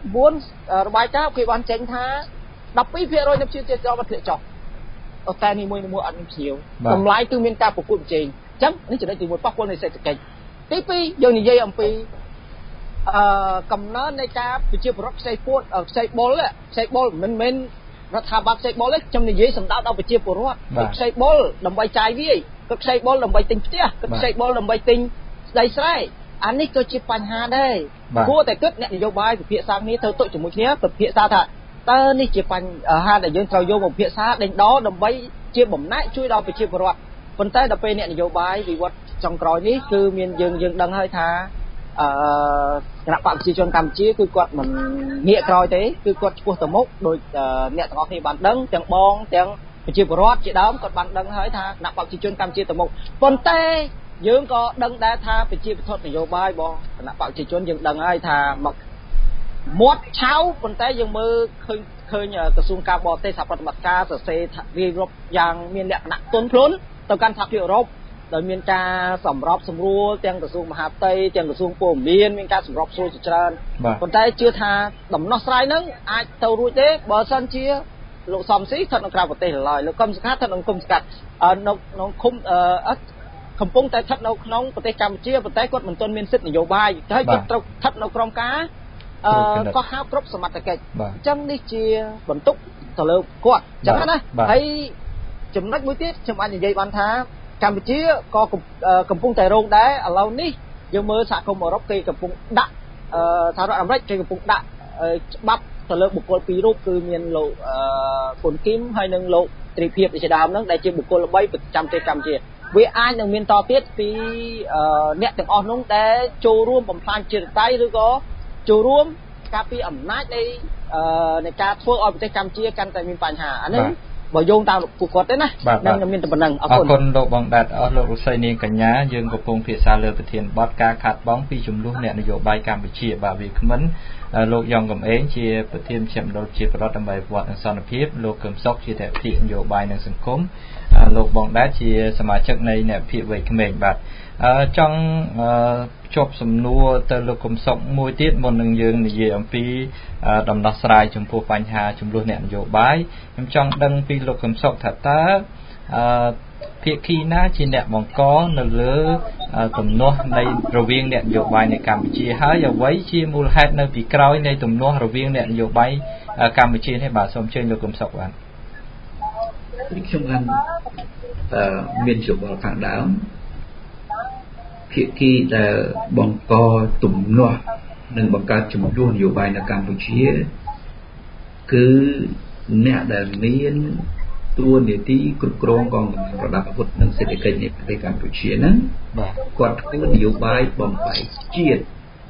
2019របាយការណ៍គេបានចេញថា 12% នៃប្រជាជនចូលមកធ្លាក់ចុះតែនីមួយៗអត់មានភ្ញៀវតម្លៃគឺមានការប្រកួតប្រជែងអញ្ចឹងនេះចំណុចទី1ប៉ះពាល់នៃសេដ្ឋកិច្ចទី2យើងនិយាយអំពីកំណើននៃការប្រជាពលរដ្ឋខ្ចីបុលមិនមែនរដ្ឋាភិបាលខ្ចីបុលទេខ្ញុំនិយាយសម្ដៅដល់ប្រជាពលរដ្ឋខ្ចីបុលដើម្បីចាយវាយគាត់ខ្ចីបុលដើម្បីទិញផ្ទះគាត់ខ្ចីបុលដើម្បីទិញស្ដីស្រែអានេះក៏ជាបញ្ហាដែរគួរតែគិតអ្នកនយោបាយពិភាក្សាគ្នាទៅទុកជាមួយគ្នាពិភាក្សាថាតើនេះជាបញ្ហាដែលយើងត្រូវយកមកពិភាក្សាដេញដោលដើម្បីជាបំណែកជួយដល់ប្រជាពលរដ្ឋប៉ុន្តែដល់ពេលអ្នកនយោបាយវិវត្តចុងក្រោយនេះគឺមានយើងដឹងហើយថាគណៈបកប្រជាជនកម្ពុជាគឺគាត់មិនងាកក្រោយទេគឺគាត់ឆ្ពោះទៅមុខដោយអ្នកទាំងអស់គ្នាបានដឹងទាំងបងទាំងប្រជាពលរដ្ឋជាដើមគាត់បានដឹងហើយថាគណៈបកប្រជាជនកម្ពុជាទៅមុខប៉ុន្តែយើងក៏ដឹងដែរថាប្រជាពិធនយោបាយរបស់គណៈបកប្រជាជនយើងដឹងហើយថាមកមាត់ឆៅប៉ុន្តែយើងមើលឃើញក្រសួងការបរទេសសហប្រតិបត្តិការសរសេររៀបរាប់យ៉ាងមានលក្ខណៈទន់ភ្លន់ទៅកាន់សហភាពអឺរ៉ុបដោយមានការសម្របសម្រួលទាំងក្រសួងមហាផ្ទៃទាំងក្រសួងពលរដ្ឋមានការសម្របសម្រួលជាច្រើនប៉ុន្តែជឿថាដំណោះស្រាយនឹងអាចទៅរួចទេបើសិនជាលោកសំស៊ីស្ថិតនៅក្រៅប្រទេសឡើយលោកកឹមសុខាស្ថិតនៅគុំស្កាត់នៅឃុំកំពុងតែស្ថិតនៅក្នុងប្រទេសកម្ពុជាប៉ុន្តែគាត់មិនទាន់មានសិទ្ធិនយោបាយហើយគាត់ត្រូវស្ថិតនៅក្រោមការក៏ហៅគ្រប់សមត្ថកិច្ចអញ្ចឹងនេះជាបន្ទុកទៅលើគាត់អញ្ចឹងណាហើយចំណុចមួយទៀតខ្ញុំអាចនិយាយបានថាកម្ពុជាក៏កំពុងតែរងដែរឥឡូវនេះយើងមើលសហគមន៍អឺរ៉ុបគេកំពុងដាក់សហរដ្ឋអាមេរិកគេកំពុងដាក់ច្បាប់ទៅលើបុគ្គលពីររូបគឺមានលោកហ៊ុនគីមហើយនិងលោកត្រីភិបជាដើមហ្នឹងដែលជាបុគ្គលល្បីប្រចាំប្រទេសកម្ពុជាវាអាចនឹងមានតទៀតពីអ្នកទាំងអស់នោះដែលចូលរួមបំផ្លាញជាតិតៃឬក៏ចូលរួមការពីអំណាចនៃការធ្វើឲ្យប្រទេសកម្ពុជាកាន់តែមានបញ្ហាអានេះបើយោងតាមពួកគាត់ទេណានឹងមានតែប៉ុណ្្នឹងអរគុណលោកបងដាត់អស់លោករុស្ស៊ីនាងកញ្ញាយើងកំពុងពិភាក្សាលើប្រធានបទការខាត់បងពីចំនួនអ្នកនយោបាយកម្ពុជាបាទវាគ្មិនលោកយ៉ងកំឯងជាប្រធានជាមណ្ឌលជាប្រវត្តិដើម្បីវត្តនិងសន្តិភាពលោកកឹមសុខជាអធិនយោបាយនិងសង្គមលោកបងដាត់ជាសមាជិកនៃអ្នកភិវ័យក្មេងបាទចង់ជប់សំណួរទៅលោកកឹមសុខមួយទៀតមុននឹងយើងនិយាយអំពីដំណោះស្រាយចំពោះបញ្ហាចំនួនអ្នកនយោបាយខ្ញុំចង់ដឹងពីលោកកឹមសុខថាតើភាគីណាជាអ្នកបង្កនៅលើទំនាស់នៃរវាងអ្នកនយោបាយនៅកម្ពុជាហើយអ្វីជាមូលហេតុនៅពីក្រោយនៃទំនាស់រវាងអ្នកនយោបាយកម្ពុជានេះបាទសូមអញ្ជើញលោកកឹមសុខបាទខ្ញុំបានមានយោបល់ខាងដើមភាគីដែលបង្កទំនាស់និងបង្កើតចំនួននយោបាយនៅកម្ពុជាគឺអ្នកដែលមានតួនាទីគ្រប់គ្រងកងកម្លាំងប្រដាប់អាវុធនិងសេដ្ឋកិច្ចនៃប្រទេសកម្ពុជាហ្នឹងគាត់ធ្វើនយោបាយបំបែកជាតិ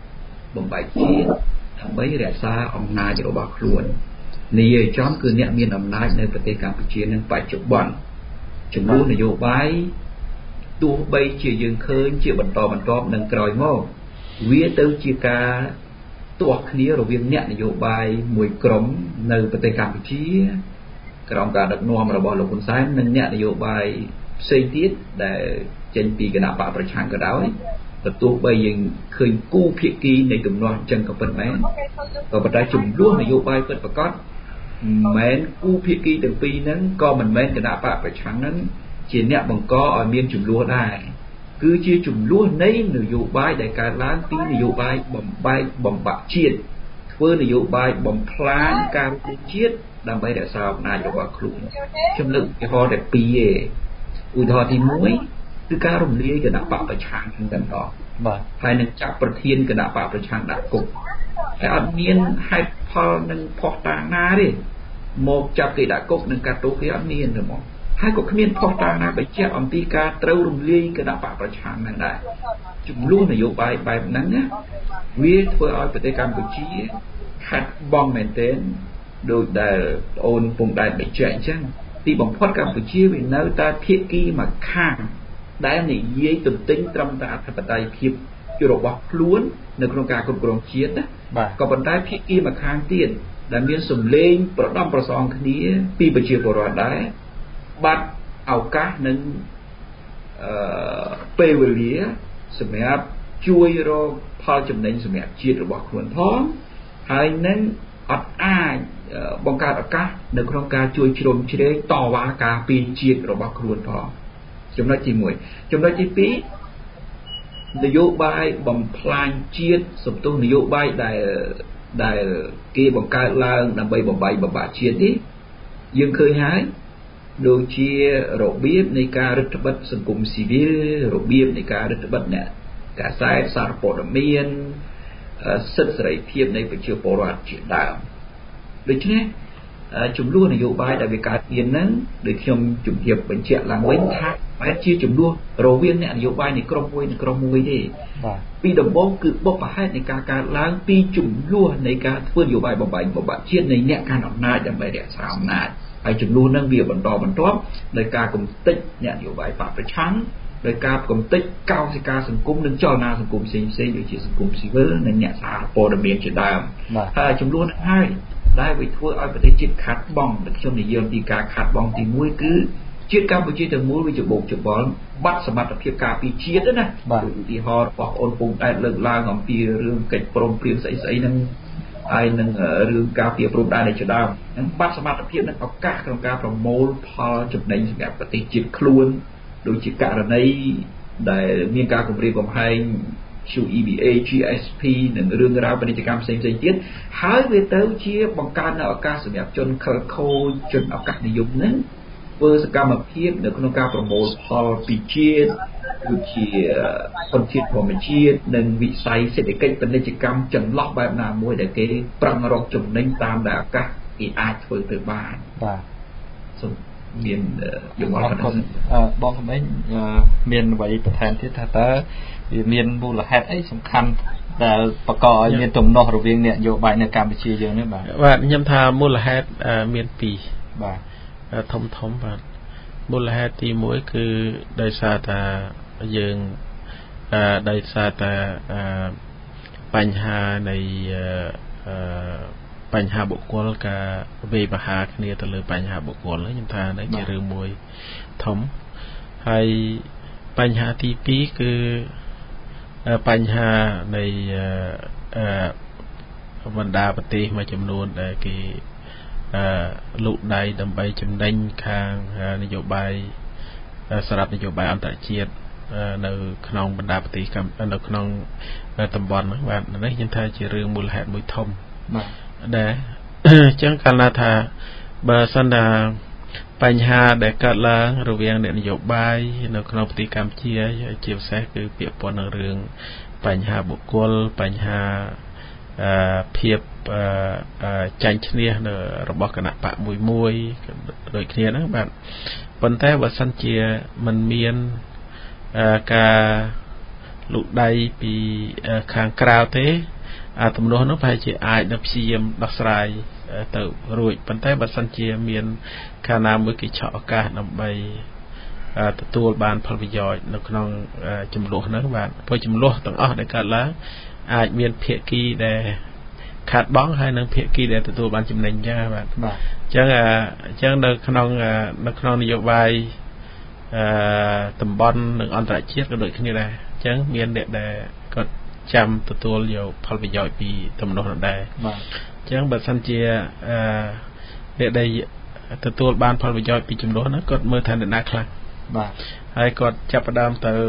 ដើម្បីរក្សាអំណាចរបស់ខ្លួននិយាយចំគឺអ្នកមានអំណាចនៅប្រទេសកម្ពុជានឹងបច្ចុប្បន្នចំនួននយោបាយទោះបីជាយើងឃើញជាបន្តបន្ទាប់នឹងក្រោយមកវាទៅជាការទាស់គ្នារវាងអ្នកនយោបាយមួយក្រុមនៅប្រទេសកម្ពុជាក្រោមការដឹកនាំរបស់លោកហ៊ុនសែននិងអ្នកនយោបាយផ្សេងទៀតដែលចេញពីគណៈបកប្រឆាំងក៏ដោយទោះបីយើងឃើញគូភាគីនៃទំនាស់អញ្ចឹងក៏ពិតមែនក៏ប៉ុន្តែចំនួននយោបាយពិតប្រាកដមិនមែនគូភាគីទាំងពីរហ្នឹងក៏មិនមែនគណៈបកប្រឆាំងហ្នឹងជាអ្នកបង្កឲ្យមានចំនួនដែរគឺជាចំនួននៃនយោបាយដែលកើតឡើងពីនយោបាយបំបែកបំបាក់ជាតិធ្វើនយោបាយបំផ្លាញការរកជាតិដើម្បីរក្សាអំណាចរបស់ខ្លួនខ្ញុំលើកឧទាហរណ៍តែពីរឯងឧទាហរណ៍ទី1គឺការរំលាយគណៈបកប្រឆាំងទាំងអស់បាទហើយនឹងចាប់ប្រធានគណៈបកប្រឆាំងដាក់គុកតែអត់មានហេតុផលនិងភស្តុតាងណាទេមកចាប់គេដាក់គុកនិងកាត់ទោសគេអត់មានទេមកហើយក៏គ្មានភស្តុតាងណាបញ្ជាក់អំពីការត្រូវរំលាយគណៈបកប្រឆាំងហ្នឹងដែរចំនួននយោបាយបែបហ្នឹងណាវាធ្វើឲ្យប្រទេសកម្ពុជាខាត់បងមែនទែនដោយដែលអូនពងដែរបញ្ជាក់អញ្ចឹងទីបំផុតកម្ពុជាវានៅតែភាគីមួយខាងដែលនិយាយទន្ទិញត្រឹមតែអធិបតេយ្យភាពរបស់ខ្លួននៅក្នុងការគ្រប់គ្រងជាតិណាក៏ប៉ុន្តែភាគីមួយខាងទៀតដែលមានសម្លេងប្រដំប្រសងគ្នាពីប្រជាពលរដ្ឋដែរបាត់ឱកាសនិងពេលវេលាសម្រាប់ជួយរកផលចំណេញសម្រាប់ជាតិរបស់ខ្លួនផងហើយនឹងអត់អាចបង្កើតឱកាសនៅក្នុងការជួយជ្រោមជ្រែងតវ៉ាការពារជាតិរបស់ខ្លួនផងចំណុចទី1ចំណុចទី2នយោបាយបំផ្លាញជាតិសំទោសនយោបាយដែលគេបង្កើតឡើងដើម្បីបំបីបំបាក់ជាតិនេះយើងឃើញហើយដូចជារបៀបនៃការរឹតបន្តឹងសង្គមស៊ីវិលរបៀបនៃការរឹតបន្តឹងអ្នកកាសែតសារព័ត៌មានសិទ្ធិសេរីភាពនៃប្រជាពលរដ្ឋជាដើមដូច្នេះចំនួននយោបាយដែលវាកើតមានហ្នឹងដោយខ្ញុំជំរាបបញ្ជាក់ឡើងវិញថាបែរជាចំនួនរវាងអ្នកនយោបាយនៃក្រុមមួយនិងក្រុមមួយទេពីដំបូងគឺបុព្វហេតុនៃការកើតឡើងពីចំនួននៃការធ្វើនយោបាយបំបាក់ជាតិនៃអ្នកកាន់អំណាចដើម្បីរក្សាអំណាចហើយចំនួនហ្នឹងវាបន្តដោយការកំទេចអ្នកនយោបាយបកប្រឆាំងដោយការកំទេចកោសិកាសង្គមនិងចលនាសង្គមផ្សេងៗដូចជាសង្គមស៊ីវិលនិងអ្នកសារព័ត៌មានជាដើមហើយចំនួនហ្នឹងហើយដែលវាធ្វើឲ្យប្រទេសជាតិខាតបង់ដែលខ្ញុំនិយាយពីការខាតបង់ទី1គឺជាតិកម្ពុជាទាំងមូលវាច្បោកច្បល់បាត់សមត្ថភាពការពារជាតិណាឧទាហរណ៍របស់អូនពងតែលើកឡើងអំពីរឿងកិច្ចព្រមព្រៀងស្អីហ្នឹងហើយនឹងរឿងការពារព្រំដែនជាដើមហ្នឹងបាត់សមត្ថភាពនិងឱកាសក្នុងការប្រមូលផលចំណេញសម្រាប់ប្រទេសជាតិខ្លួនដូចជាករណីដែលមានការគម្រាមកំហែងEBA GSP និងរឿងរ៉ាវពាណិជ្ជកម្មផ្សេងៗទៀតហើយវាទៅជាបង្កើននៅឱកាសសម្រាប់ជនខិលខូចជនឱកាសនិយមហ្នឹងធ្វើសកម្មភាពនៅក្នុងការប្រមូលផលពីជាតិដូចជាធនធានធម្មជាតិនិងវិស័យសេដ្ឋកិច្ចពាណិជ្ជកម្មចន្លោះបែបណាមួយដែលគេប្រឹងរកចំណេញតាមដែលឱកាសគេអាចធ្វើទៅបានបាទសូមមានយល់ប៉ុណ្ណឹងបងក្មេងមានអ្វីបន្ថែមទៀតថាតើវាមានមូលហេតុអីសំខាន់ដែលបង្កឲ្យមានទំនាស់រវាងអ្នកនយោបាយនៅកម្ពុជាយើងនេះបាទខ្ញុំថាមូលហេតុមាន2 បាទធំបាទមូលហេតុទី1គឺដោយសារតែយើងដោយសារតែបញ្ហានៃបញ្ហាបុគ្គលការវេបហាគ្នាទៅលើបញ្ហាបុគ្គលខ្ញុំថានេះជារឿងមួយធំហើយបញ្ហាទី2គឺបញ្ហានៃបណ្ដាប្រទេសមួយចំនួនដែលគេលូកដៃដើម្បីចំណេញខាងនយោបាយសម្រាប់នយោបាយអន្តរជាតិនៅក្នុងបណ្ដាប្រទេសនៅក្នុងតំបន់ហ្នឹងបាទនេះខ្ញុំថាជារឿងមូលហេតុមួយធំបាទដែរអញ្ចឹងកាលណាថាបើសិនថាបញ្ហាដែលកើតឡើងរវាងអ្នកនយោបាយនៅក្នុងប្រទេសកម្ពុជាជាពិសេសគឺពាក់ព័ន្ធនឹងរឿងបញ្ហាបុគ្គលបញ្ហាភាពចាញ់ឈ្នះនៅរបស់គណៈបកមួយដូចគ្នាហ្នឹងបាទប៉ុន្តែបើសិនជាមិនមានការលូកដៃពីខាងក្រៅទេទំនាស់នោះប្រហែលជាអាចនឹងព្យាយាមដោះស្រាយទៅរួចប៉ុន្តែបើសិនជាមានខាងណាមួយគេឆក់ឱកាសដើម្បីទទួលបានផលប្រយោជន៍នៅក្នុងចំនួនហ្នឹងបាទព្រោះចំនួនទាំងអស់ដែលកើតឡើងអាចមានភាគីដែលខាតបង់ហើយនឹងភាគីដែលទទួលបានចំណេញអញ្ចឹងបាទអញ្ចឹងនៅក្នុងនយោបាយតំបន់និងអន្តរជាតិក៏ដូចគ្នាដែរអញ្ចឹងមានអ្នកដែលគាត់ចាំទទួលយកផលប្រយោជន៍ពីទំនាស់នោះដែរបាទអញ្ចឹងបើសិនជាអ្នកដែលទទួលបានផលប្រយោជន៍ពីចំនួនហ្នឹងគាត់មើលថាអ្នកណាខ្លាំងបាទហើយគាត់ចាប់ផ្ដើមទៅ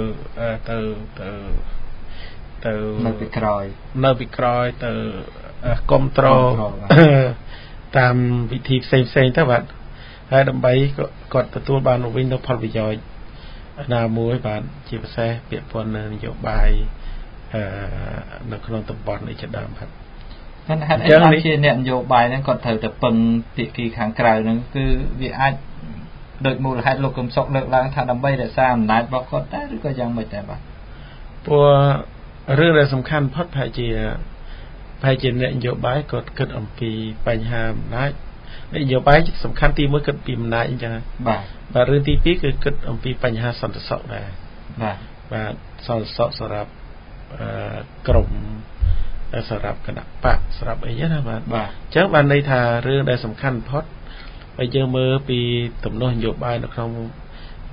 នៅពីក្រោយទៅគាំទ្រតាមវិធីផ្សេងទៅបាទហើយដើម្បីគាត់ទទួលបានវិញនូវផលប្រយោជន៍ណាមួយបាទជាពិសេសពាក់ព័ន្ធនឹងនយោបាយនៅក្នុងតំបន់នេះជាដើមបាទហ្នឹងហេតុអីបានជាអ្នកនយោបាយហ្នឹងគាត់ត្រូវតែពឹងភាគីខាងក្រៅហ្នឹងគឺវាអាចដោយមូលហេតុលោកកឹមសុខលើកឡើងថាដើម្បីរក្សាអំណាចរបស់គាត់តែឬក៏យ៉ាងម៉េចដែរបាទព្រោះរឿងដែលសំខាន់ផុតប្រហែលជាអ្នកនយោបាយគាត់គិតអំពីបញ្ហាអំណាចនយោបាយសំខាន់ទី1គិតពីអំណាចអញ្ចឹងបាទរឿងទី2គឺគិតអំពីបញ្ហាសន្តិសុខដែរបាទសន្តិសុខសម្រាប់ក្រុមសម្រាប់គណៈបកសម្រាប់អីណាបាទអញ្ចឹងបានន័យថារឿងដែលសំខាន់ផុតបើយើងមើលពីទំនាស់នយោបាយនៅក្នុង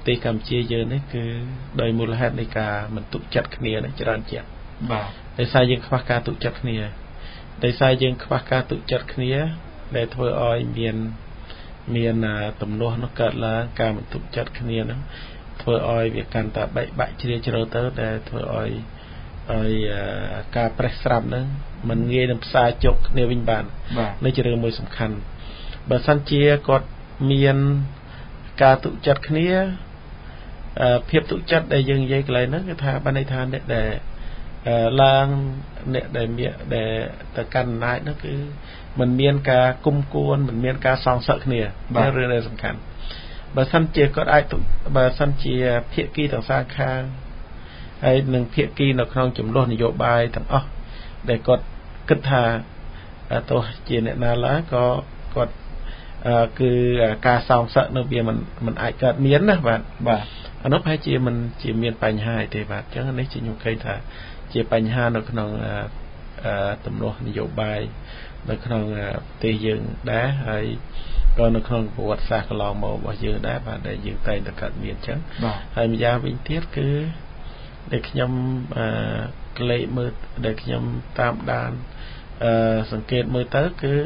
ទីកម្ពុជាយើងនេះគឺដោយមូលហេតុនៃការមិនទុកចិត្តគ្នានេះច្រើនជាងបាទដោយសារយើងខ្វះការទុកចិត្តគ្នាដោយសារយើងខ្វះការទុកចិត្តគ្នាដែលធ្វើឲ្យមានទំនាស់នោះកើតឡើងការមិនទុកចិត្តគ្នានោះធ្វើឲ្យវាកាន់តែបែកបាក់ជ្រៀតជ្រៅទៅដែលធ្វើឲ្យការប្រេះស្រាប់ហ្នឹងมันងាយនឹងផ្សារជោគគ្នាវិញបាននេះជារឿងមួយសំខាន់បើសិនជាគាត់មានការទុកចិត្តគ្នាភាពទុកចិត្តដែលយើងនិយាយកន្លែងហ្នឹងគឺថាបានន័យថាអ្នកដែលឡើងអ្នកដែលមានដែលទៅកាន់អំណាចនោះគឺมันមានការគុំគួនมันមានការសងសឹកគ្នានេះរឿងដែលសំខាន់បើសិនជាគាត់អាចបើសិនជាភាគីទាំងសងខាងហើយនឹងភាគីនៅក្នុងចំនួននយោបាយទាំងអស់ដែលគាត់គិតថាទោះជាអ្នកណាឡើយក៏គាត់គឺការសងសឹកនៅវាមិនអាចកើតមានណាបាទអានោះប្រហែលជាមិនជាមានបញ្ហាទេបាទអញ្ចឹងនេះជាខ្ញុំឃើញថាជាបញ្ហានៅក្នុងទំនាស់នយោបាយនៅក្នុងប្រទេសយើងដែរហើយក៏នៅក្នុងប្រវត្តិសាស្ត្រកន្លងមករបស់យើងដែរបាទដែលយើងតែងតែកើតមានអញ្ចឹងហើយម្យ៉ាងវិញទៀតគឺដែលខ្ញុំក្លែកមើលដែលខ្ញុំតាមដានសង្កេតមើលទៅគឺ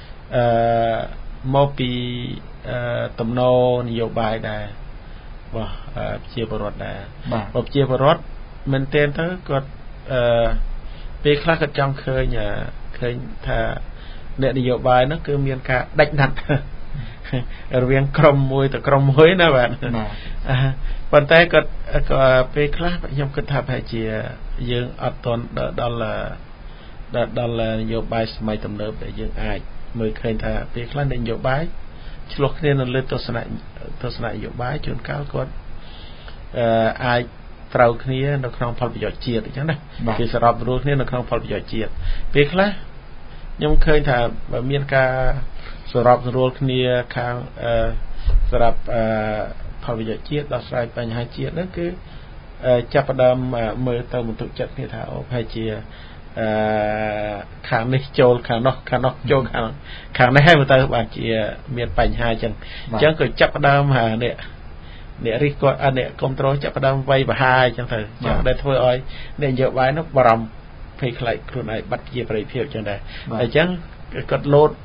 មកពីទំនោរនយោបាយដែររបស់ប្រជាពលរដ្ឋដែរប្រជាពលរដ្ឋមែនទែនទៅគាត់ពេលខ្លះគាត់ចង់ឃើញថាអ្នកនយោបាយហ្នឹងគឺមានការដាច់ណាត់រវាងក្រុមមួយទៅក្រុមមួយណាបាទប៉ុន្តែគាត់ពេលខ្លះខ្ញុំគិតថាប្រហែលជាយើងអត់ទាន់ដល់នយោបាយសម័យទំនើបដែលយើងអាចមើលឃើញថាពេលខ្លះនយោបាយឆ្លោះគ្នានៅលើទស្សនៈនយោបាយជួនកាលគាត់អាចត្រូវគ្នានៅក្នុងផលប្រយោជន៍ជាតិអញ្ចឹងណាគេសរុបរួលគ្នានៅក្នុងផលប្រយោជន៍ជាតិពេលខ្លះខ្ញុំឃើញថាបើមានការសរុបរួលគ្នាខាងសម្រាប់ផលប្រយោជន៍ជាតិដោះស្រាយបញ្ហាជាតិហ្នឹងគឺចាប់ផ្ដើមមើលទៅបន្ទុកចិត្តគ្នាថាអូប្រហែលជាខាងនេះចូលខាងនោះចូលខាងនេះហើយទៅបានជាមានបញ្ហាអញ្ចឹងក៏ចាប់ផ្ដើមអ្នករិះគន់អ្នកគ្រប់គ្រងចាប់ផ្ដើមវាយប្រហារអញ្ចឹងទៅចឹងដែលធ្វើឲ្យអ្នកនយោបាយនោះបារម្ភភ័យខ្លាចខ្លួនឯងបាត់ជាប្រយោជន៍ភាពអញ្ចឹងដែរអញ្ចឹងគាត់លោត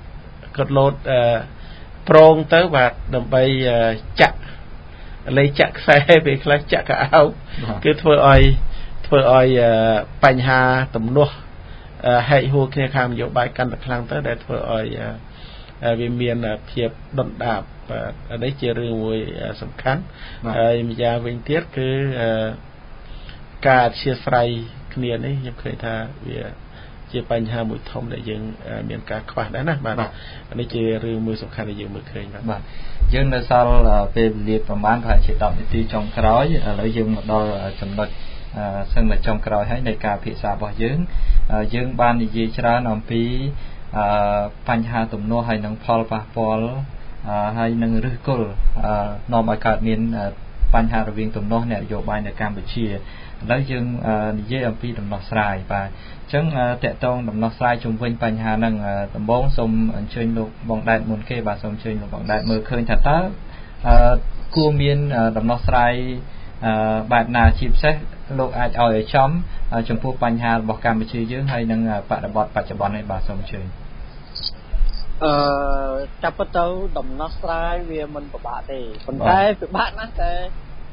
ប្រងទៅបាទដើម្បីចាក់លេខចាក់ខ្សែពេលខ្លះចាក់កៅអៅគឺធ្វើឲ្យបញ្ហាទំនាស់ហែកហួរគ្នាខាងនយោបាយកាន់តែខ្លាំងទៅដែលធ្វើឲ្យវាមានភាពដុនដាបនេះជារឿងមួយសំខាន់ហើយម្យ៉ាងវិញទៀតគឺការអធិស្ឋានគ្នានេះខ្ញុំឃើញថាវាជាបញ្ហាមួយធំដែលយើងមានការខ្វះដែរណាបាទនេះជារឿងមួយសំខាន់ដែលយើងមើលឃើញបាទយើងនៅសល់ពេលវេលាប្រហែលជា10នាទីចុងក្រោយឥឡូវយើងមកដល់ចំណុចសឹងតែចុងក្រោយហើយនៃការពិភាក្សារបស់យើងបាននិយាយច្រើនអំពីបញ្ហាទំនាស់ហើយនឹងផលប៉ះពាល់ហើយនឹងឫសគល់នាំឲ្យកើតមានបញ្ហារវាងទំនាស់នយោបាយនៅកម្ពុជាឥឡូវយើងនិយាយអំពីដំណោះស្រាយបាទអញ្ចឹងតកតងដំណោះស្រាយជុំវិញបញ្ហាហ្នឹងដំបូងសូមអញ្ជើញលោកបងដែតមុនគេបាទសូមអញ្ជើញលោកបងដែតមើលឃើញថាតើគួរមានដំណោះស្រាយបែបណាជាពិសេសលោកអាចឲ្យចំចំពោះបញ្ហារបស់កម្ពុជាយើងហើយនឹងបរិបទបច្ចុប្បន្ននេះបាទសូមអញ្ជើញចាប់ទៅដំណោះស្រាយវាមិនពិបាកទេប៉ុន្តែពិបាកណាស់តែ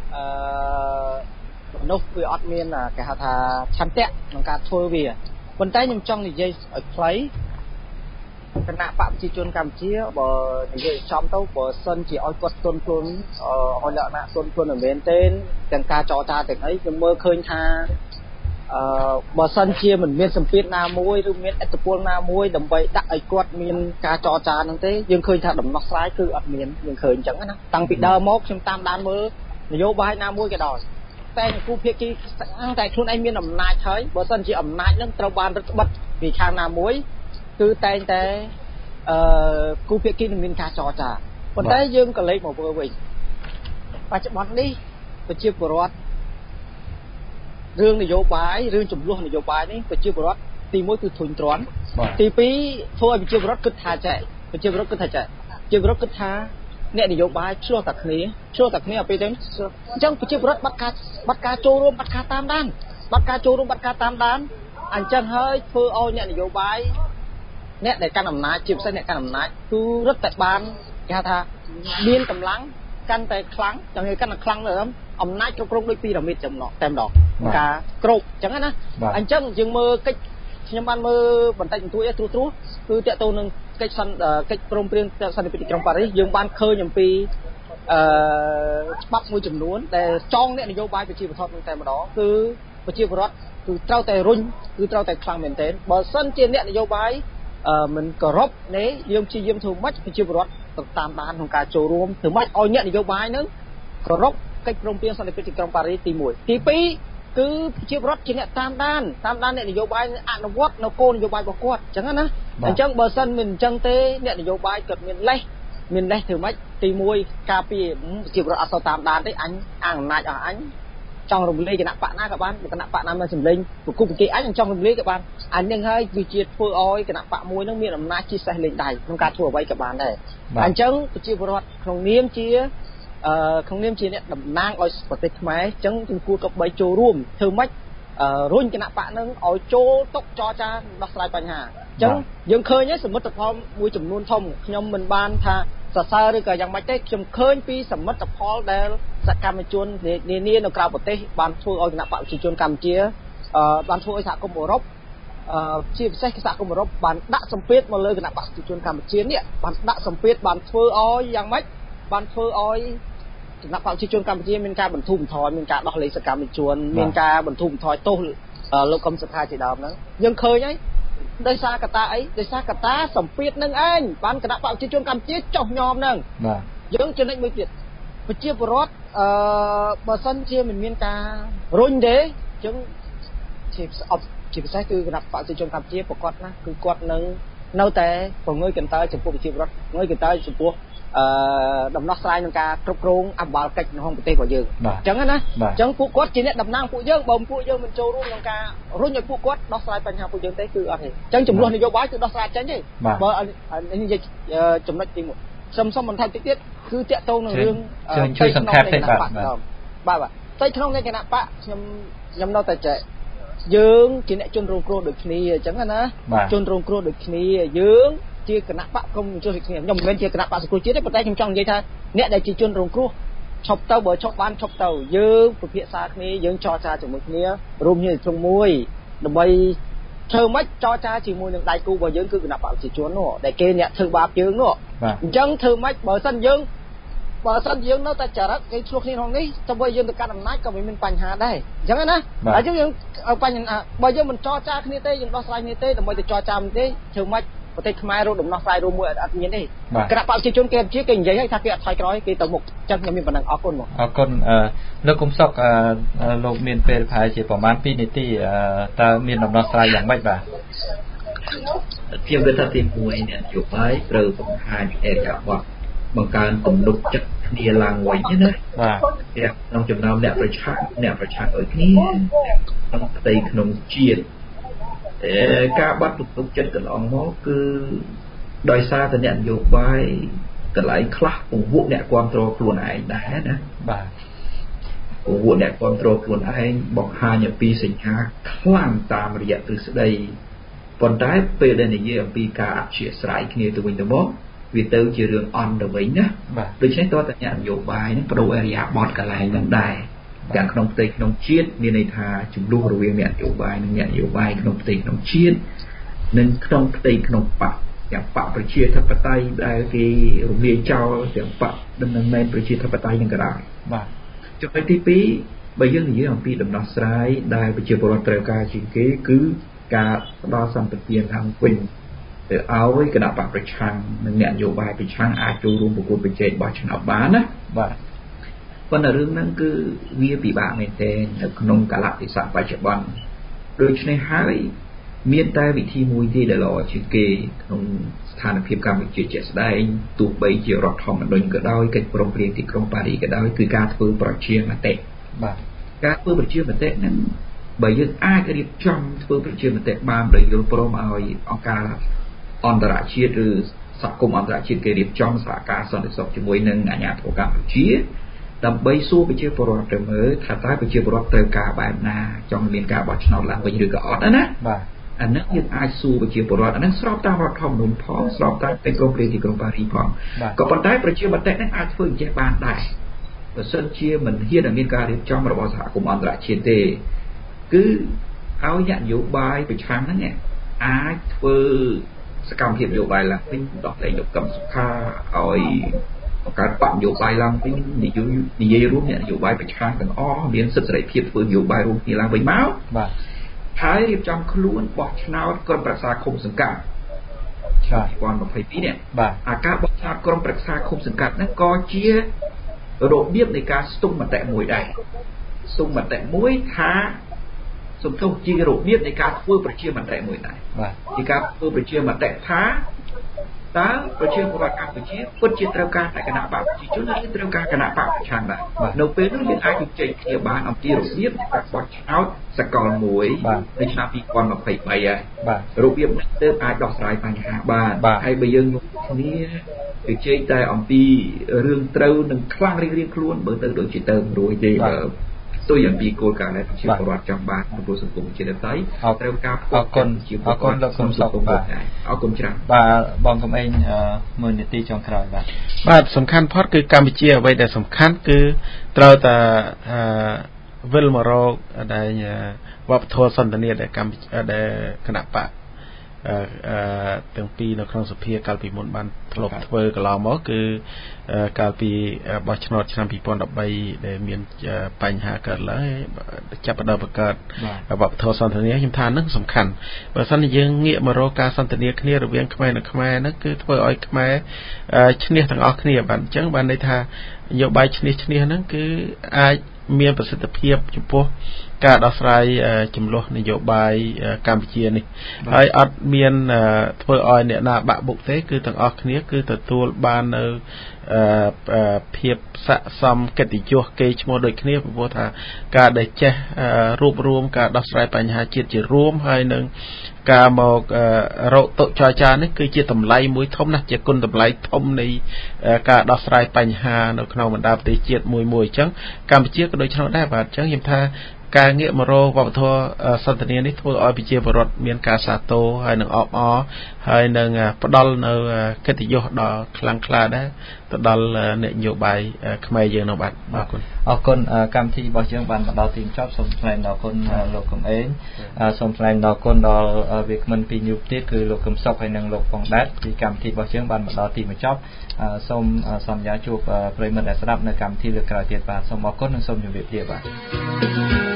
មនុស្សវាអត់មានគេហៅថាឆន្ទៈក្នុងការធ្វើវាប៉ុន្តែខ្ញុំចង់និយាយឲ្យខ្លីគណៈបកប្រជាជនកម្ពុជាបើនិយាយចំទៅបើសិនជាឲ្យគាត់ទន់ឲ្យលក្ខណៈទន់មែនទេទាំងការចរចាទាំងអីខ្ញុំមើលឃើញថាបើសិនជាមិនមានសម្ពាធណាមួយឬមានឥទ្ធិពលណាមួយដើម្បីដាក់ឲ្យគាត់មានការចរចាហ្នឹងទេយើងឃើញថាដំណោះស្រាយគឺអត់មានយើងឃើញអញ្ចឹងណាតាំងពីដើមមកខ្ញុំតាមដានមើលនយោបាយណាមួយក៏ដោយតែគូភាគីតែខ្លួនឯងមានអំណាចហើយបើសិនជាអំណាចហ្នឹងត្រូវបានរឹតបន្តឹងពីខាងណាមួយគឺតែងតែគូភាគីនឹងមានការចរចាប៉ុន្តែយើងក៏លេចមកវិញបច្ចុប្បន្ននេះប្រជាពលរដ្ឋរឿងនយោបាយរឿងចំនួននយោបាយនេះប្រជាពលរដ្ឋទី1គឺធុញទ្រាន់ទី2ធ្វើឲ្យប្រជាពលរដ្ឋគិតថាចេះប្រជាពលរដ្ឋគិតថាអ្នកនយោបាយឆ្លោះតែគ្នាឲ្យពេលទៅអញ្ចឹងប្រជាពលរដ្ឋបាត់ការចូលរួមបាត់ការតាមដានអញ្ចឹងហើយធ្វើឲ្យអ្នកនយោបាយអ្នកដែលកាន់អំណាចជាពិសេសអ្នកកាន់អំណាចគឺរឹតតែបានគេហៅថាមានកម្លាំងកាន់តែខ្លាំងចង់និយាយកាន់តែខ្លាំងលើអំណាចគ្រប់គ្រងដូចពីរ៉ាមីតតែម្ដងការគ្របអញ្ចឹងណាអញ្ចឹងយើងមើលកិច្ចខ្ញុំបានមើលបន្តិចបន្តួចត្រួសគឺតកតទៅនឹងកិច្ចព្រមព្រៀងសន្តិភាពទីក្រុងប៉ារីសយើងបានឃើញអំពីច្បាប់មួយចំនួនដែលចងអ្នកនយោបាយប្រជាពលរដ្ឋនឹងតែម្ដងគឺប្រជាពលរដ្ឋគឺត្រូវតែរុញគឺត្រូវតែខ្លាំងមែនទែនបើសិនជាអ្នកនយោបាយមិនគោរពនេះយើងព្យាយាមធ្វើម៉េចប្រជាពលរដ្ឋទៅតាមដានក្នុងការចូលរួមធ្វើម៉េចឲ្យអ្នកនយោបាយនឹងគោរពកិច្ចព្រមព្រៀងសន្តិភាពទីក្រុងប៉ារីសទី1ទី2គឺប្រជាពលរដ្ឋជាអ្នកតាមដានអ្នកនយោបាយអនុវត្តនៅគោលនយោបាយរបស់គាត់អញ្ចឹងណាអញ្ចឹងបើសិនមិនអញ្ចឹងទេអ្នកនយោបាយគាត់មានលេសធ្វើម៉េចទី1ការពារប្រជាពលរដ្ឋអត់ទៅតាមដានទេអញអាអំណាចរបស់អញចង់រំលាយគណៈបកណាក៏បានគណៈបកណាមកសម្លេងប្រគប់ប្រគេអញចង់រំលាយក៏បានអានឹងហើយវាជាធ្វើឲ្យគណៈបកមួយនឹងមានអំណាចជាសេះលេងដៃក្នុងការធ្វើអ្វីក៏បានដែរអញ្ចឹងប្រជាពលរដ្ឋក្នុងនាមជាអ្នកតំណាងឲ្យប្រទេសខ្មែរអញ្ចឹងគឺគួរក៏បីចូលរួមធ្វើម៉េចរុញគណៈបកនឹងឲ្យចូលតុចរចាដោះស្រាយបញ្ហាអញ្ចឹងយើងឃើញសមិទ្ធផលមួយចំនួនធំខ្ញុំមិនបានថាសរសើរឬក៏យ៉ាងម៉េចទេខ្ញុំឃើញពីសមិទ្ធផលដែលសកម្មជននានានៅក្រៅប្រទេសបានធ្វើឲ្យគណៈបកប្រជាជនកម្ពុជាបានធ្វើឲ្យសហគមន៍អឺរ៉ុបជាពិសេសសហគមន៍អឺរ៉ុបបានដាក់សម្ពាធមកលើគណៈបកប្រជាជនកម្ពុជានេះបានដាក់សម្ពាធបានធ្វើឲ្យយ៉ាងម៉េចបានធ្វើឲ្យគណៈបកប្រជាជនកម្ពុជាមានការបន្ធូរបន្ថយមានការដោះលែងសកម្មជនមានការបន្ធូរបន្ថយទោសលោកកឹមសុខាជាដើមហ្នឹងយើងឃើញហើយដោយសារកត្តាអីដោយសារកត្តាសម្ពាធនឹងឯងបានគណៈបកប្រជាជនកម្ពុជាចុះញោមហ្នឹងបាទយើងចំណុចមួយទៀតប្រជាពលរដ្ឋបើសិនជាមិនមានការរុញទេអញ្ចឹងជាពិសេសគឺគណៈបកប្រជាជនកម្ពុជាប្រកាសណាគឺគាត់នឹងនៅតែប្រងើយកន្តើយចំពោះប្រជាពលរដ្ឋប្រងើយកន្តើយចំពោះដំណោះស្រាយនឹងការគ្រប់គ្រងអភិបាលកិច្ចក្នុងប្រទេសរបស់យើងអញ្ចឹងណាអញ្ចឹងពួកគាត់ជាអ្នកតំណាងពួកយើងបើពួកយើងមិនចូលរួមក្នុងការរុញឲ្យពួកគាត់ដោះស្រាយបញ្ហាពួកយើងទេគឺអត់ទេអញ្ចឹងចំនួននយោបាយគឺដោះស្រាយចេញទេបើនិយាយចំណុចទី1សុំបន្ថែមតិចទៀតគឺតាក់ទងនឹងរឿងជួយសង្ខេបតិចបាទតែក្នុងនៃគណៈបកខ្ញុំនៅតែចែកយើងជាអ្នកជនរងគ្រោះដូចគ្នាអញ្ចឹងណាជនរងគ្រោះដូចគ្នាយើងជាគណៈបកក្រុមជនដូចគ្នាខ្ញុំមិនមែនជាគណៈបកសង្គ្រោះជាតិទេប៉ុន្តែខ្ញុំចង់និយាយថាអ្នកដែលជាជនរងគ្រោះឈប់ទៅបើឈប់បានឈប់ទៅយើងពិភាក្សាគ្នាយើងចរចាជាមួយគ្នារួមគ្នាត្រង់មួយដើម្បីធ្វើម៉េចចរចាជាមួយនឹងដៃគូរបស់យើងគឺគណៈបកប្រជាជននោះដែលគេអ្នកធ្វើបាបយើងនោះអញ្ចឹងធ្វើម៉េចបើសិនយើងនៅតែចរិតគេឆ្លោះគ្នាក្នុងនេះទៅបើយើងទៅកាន់អំណាចក៏មានបញ្ហាដែរអញ្ចឹងណាហើយយើងបញ្ហាបើយើងមិនចរចាគ្នាទេយើងដោះស្រាយគ្នាទេដើម្បីទៅចរចាមិនទេធ្វើម៉េចប្រទេសខ្មែររកដំណោះស្រាយរួមមួយអត់មានទេគណៈបកប្រជាជនគេនិយាយឲ្យថាគេអត់ថយក្រោយគេទៅមុខអញ្ចឹងខ្ញុំមានប៉ុណ្ណឹងអរគុណលោកគុំសុកលោកមានពេលប្រហែលជាប្រហែល2នាទីតើមានដំណោះស្រាយយ៉ាងម៉េចបាទខ្ញុំគិតថាទី1អ្នកនយោបាយត្រូវបង្ហាញអេកាបតបង្កើនទំនុកចិត្តគ្នាឡើងវិញណាបាទក្នុងចំណោមអ្នកប្រឆាំងឲ្យគ្នាក្នុងផ្ទៃក្នុងជាតិការបាត់ទំនុកចិត្តកន្លងមកគឺដោយសារតែអ្នកនយោបាយកន្លែងខ្លះពង្រួមអ្នកគ្រប់គ្រងខ្លួនឯងដែរណាបាទពង្រួមអ្នកគ្រប់គ្រងខ្លួនឯងបង្ហាញអំពីសញ្ញាខ្លាំងតាមរយៈទ្រឹស្ដីប៉ុន្តែពេលដែលនិយាយអំពីការអធ្យាស្រ័យគ្នាទៅវិញទៅមកវាទៅជារឿងអន់ទៅវិញណាដូច្នេះតើតអ្នកនយោបាយនឹងបដូរអរិយាបថកន្លែងនឹងដែរទាំងក្នុងផ្ទៃក្នុងជាតិមានន័យថាចំនួនរវាងអ្នកនយោបាយនិងអ្នកនយោបាយក្នុងផ្ទៃក្នុងជាតិនិងក្នុងផ្ទៃក្នុងបកទាំងបកប្រជាធិបតេយ្យដែលគេរំលាយចោលទាំងបកដំណឹងមែនប្រជាធិបតេយ្យនឹងក៏ដោយបាទចំណុចទី2បើយើងនិយាយអំពីដំណោះស្រាយដែលប្រជាពលរដ្ឋត្រូវការជាងគេគឺការផ្ដល់សម្បត្តិឡើងវិញទៅឲ្យគណៈបកប្រឆាំងនិងអ្នកនយោបាយប្រឆាំងអាចចូលរួមប្រកួតប្រជែងបោះឆ្នោតបានណាបាទប៉ុន្តែរឿងហ្នឹងគឺវាពិបាកមែនទែននៅក្នុងកាលៈទេសៈបច្ចុប្បន្នដូច្នេះហើយមានតែវិធីមួយទេដែលល្អជាងគេក្នុងស្ថានភាពកម្ពុជាជាក់ស្ដែងទោះបីជារដ្ឋធម្មនុញ្ញក៏ដោយកិច្ចព្រមព្រៀងទីក្រុងប៉ារីសក៏ដោយគឺការធ្វើប្រជាមតិបាទការធ្វើប្រជាមតិហ្នឹងបើយើងអាចរៀបចំធ្វើប្រជាមតិបានដោយយល់ព្រមឲ្យអង្គការអន្តរជាតិឬសហគមន៍អន្តរជាតិគេរៀបចំសហការសន្តិសុខជាមួយនឹងអាជ្ញាធរកម្ពុជាដើម្បីសួរប្រជាពលរដ្ឋទៅមើលថាតើប្រជាពលរដ្ឋត្រូវការបែបណាចង់មានការបោះឆ្នោតឡើងវិញឬក៏អត់ណាបាទអានេះយើងអាចសួរប្រជាពលរដ្ឋអានេះស្របតាមរដ្ឋធម្មនុញ្ញផងស្របតាមកិច្ចព្រមព្រៀងទីក្រុងប៉ារីសផងក៏ប៉ុន្តែប្រជាមតិនេះអាចធ្វើអញ្ចឹងបានដែរបើសិនជាមិនហ៊ានមានការរៀបចំរបស់សហគមន៍អន្តរជាតិទេគឺឲ្យអ្នកនយោបាយប្រឆាំងហ្នឹងអាចធ្វើសកម្មភាពនយោបាយឡើងវិញដោះលែងលោកកឹមសុខាឲ្យបង្កើតបកនយោបាយឡើងវិញនិយាយរួមអ្នកនយោបាយប្រឆាំងទាំងអស់មានសិទ្ធិសេរីភាពធ្វើនយោបាយរួមគ្នាឡើងវិញមកបាទហើយរៀបចំខ្លួនបោះឆ្នោតក្រុមប្រឹក្សាឃុំសង្កាត់ឆ្នាំ2022នេះបាទការបោះឆ្នោតក្រុមប្រឹក្សាឃុំសង្កាត់ហ្នឹងក៏ជារបៀបនៃការស្ទង់មតិមួយដែរស្ទង់មតិមួយថាសំទោសជារបៀបនៃការធ្វើប្រជាមតិមួយដែរបាទជាការធ្វើប្រជាមតិថាតើប្រជាពលរដ្ឋកម្ពុជាពិតជាត្រូវការតែគណៈបកប្រជាជនឬត្រូវការគណៈបកប្រឆាំងដែរនៅពេលនោះយើងអាចជជែកគ្នាបានអំពីរបៀបការបោះឆ្នោតសកលមួយនៅឆ្នាំ2023ហើយបាទរបៀបនេះទើបអាចដោះស្រាយបញ្ហាបានហើយបើយើងគ្នាជជែកតែអំពីរឿងត្រូវនឹងខ្លាំងរៀងៗខ្លួនបើទៅដូចជាទៅរួយទេទោះយ៉ាងពីគោលការណ៍ដែលប្រជាពលរដ្ឋចង់បានក្នុងសង្គមជាតិតៃត្រូវការអរគុណលោកកុំសុខបាទអរគុណច្រើនបាទបងកំឯង1នាទីចុងក្រោយបាទសំខាន់ផុតគឺកម្ពុជាអ្វីដែលសំខាន់គឺត្រូវតែវិលមករកដែលវប្បធម៌សន្តានាដែលកម្ពុជាដែលគណៈបកទាំងពីរនៅក្នុងសភាកាលពីមុនបានធ្លាប់ធ្វើកន្លងមកគឺកាលពីបោះឆ្នោតឆ្នាំ2013ដែលមានបញ្ហាកើតឡើងចាប់ផ្ដើមបង្កើតវប្បធម៌សន្តានាខ្ញុំថានឹងសំខាន់បើសិនជាយើងងាកមករកការសន្តានាគ្នារវាងខ្មែរនិងខ្មែរហ្នឹងគឺធ្វើឲ្យខ្មែរឈ្នះទាំងអស់គ្នាបាទអញ្ចឹងបានន័យថានយោបាយឈ្នះហ្នឹងគឺអាចមានប្រសិទ្ធភាពចំពោះការដោះស្រាយចំនួននយោបាយកម្ពុជានេះហើយអត់មានធ្វើឲ្យអ្នកណាបាក់បុកទេគឺទាំងអស់គ្នាគឺទទួលបាននៅភាពស័ក្តិសមកិត្តិយសគេឈ្មោះដូចគ្នាព្រោះថាការដែលចេះរួបរวมការដោះស្រាយបញ្ហាជាតិជារួមហើយនឹងការមករកតុចរចានេះគឺជាតម្លៃមួយធំណាស់ជាគុណតម្លៃធំនៃការដោះស្រាយបញ្ហានៅក្នុងបណ្ដាប្រទេសជាតិមួយអញ្ចឹងកម្ពុជាក៏ដូចនោះដែរបាទអញ្ចឹងខ្ញុំថាការងាកមករកវប្បធម៌សន្តានានេះធ្វើឲ្យប្រជាពលរដ្ឋមានការសាទរហើយនឹងអបអរហើយនឹងផ្ដល់នៅកិត្តិយសដ៏ខ្លាំងក្លាដែរទៅដល់អ្នកនយោបាយខ្មែរយើងនោះបាទអរគុណកម្មវិធីរបស់យើងបានមកដល់ទីបញ្ចប់សូមថ្លែងដល់គុណលោកកំឯងសូមថ្លែងដល់គុណដល់វាគ្មិនពីរញូបទៀតគឺលោកកឹមសុខហើយនិងលោកប៉ុងដាតពីកម្មវិធីរបស់យើងបានមកដល់ទីបញ្ចប់សូមសន្យាជួបប្រិយមិត្តដែលស្ដាប់នៅកម្មវិធីលើកក្រោយទៀតបាទសូមអរគុណនិងសូមជម្រាបលាបាទ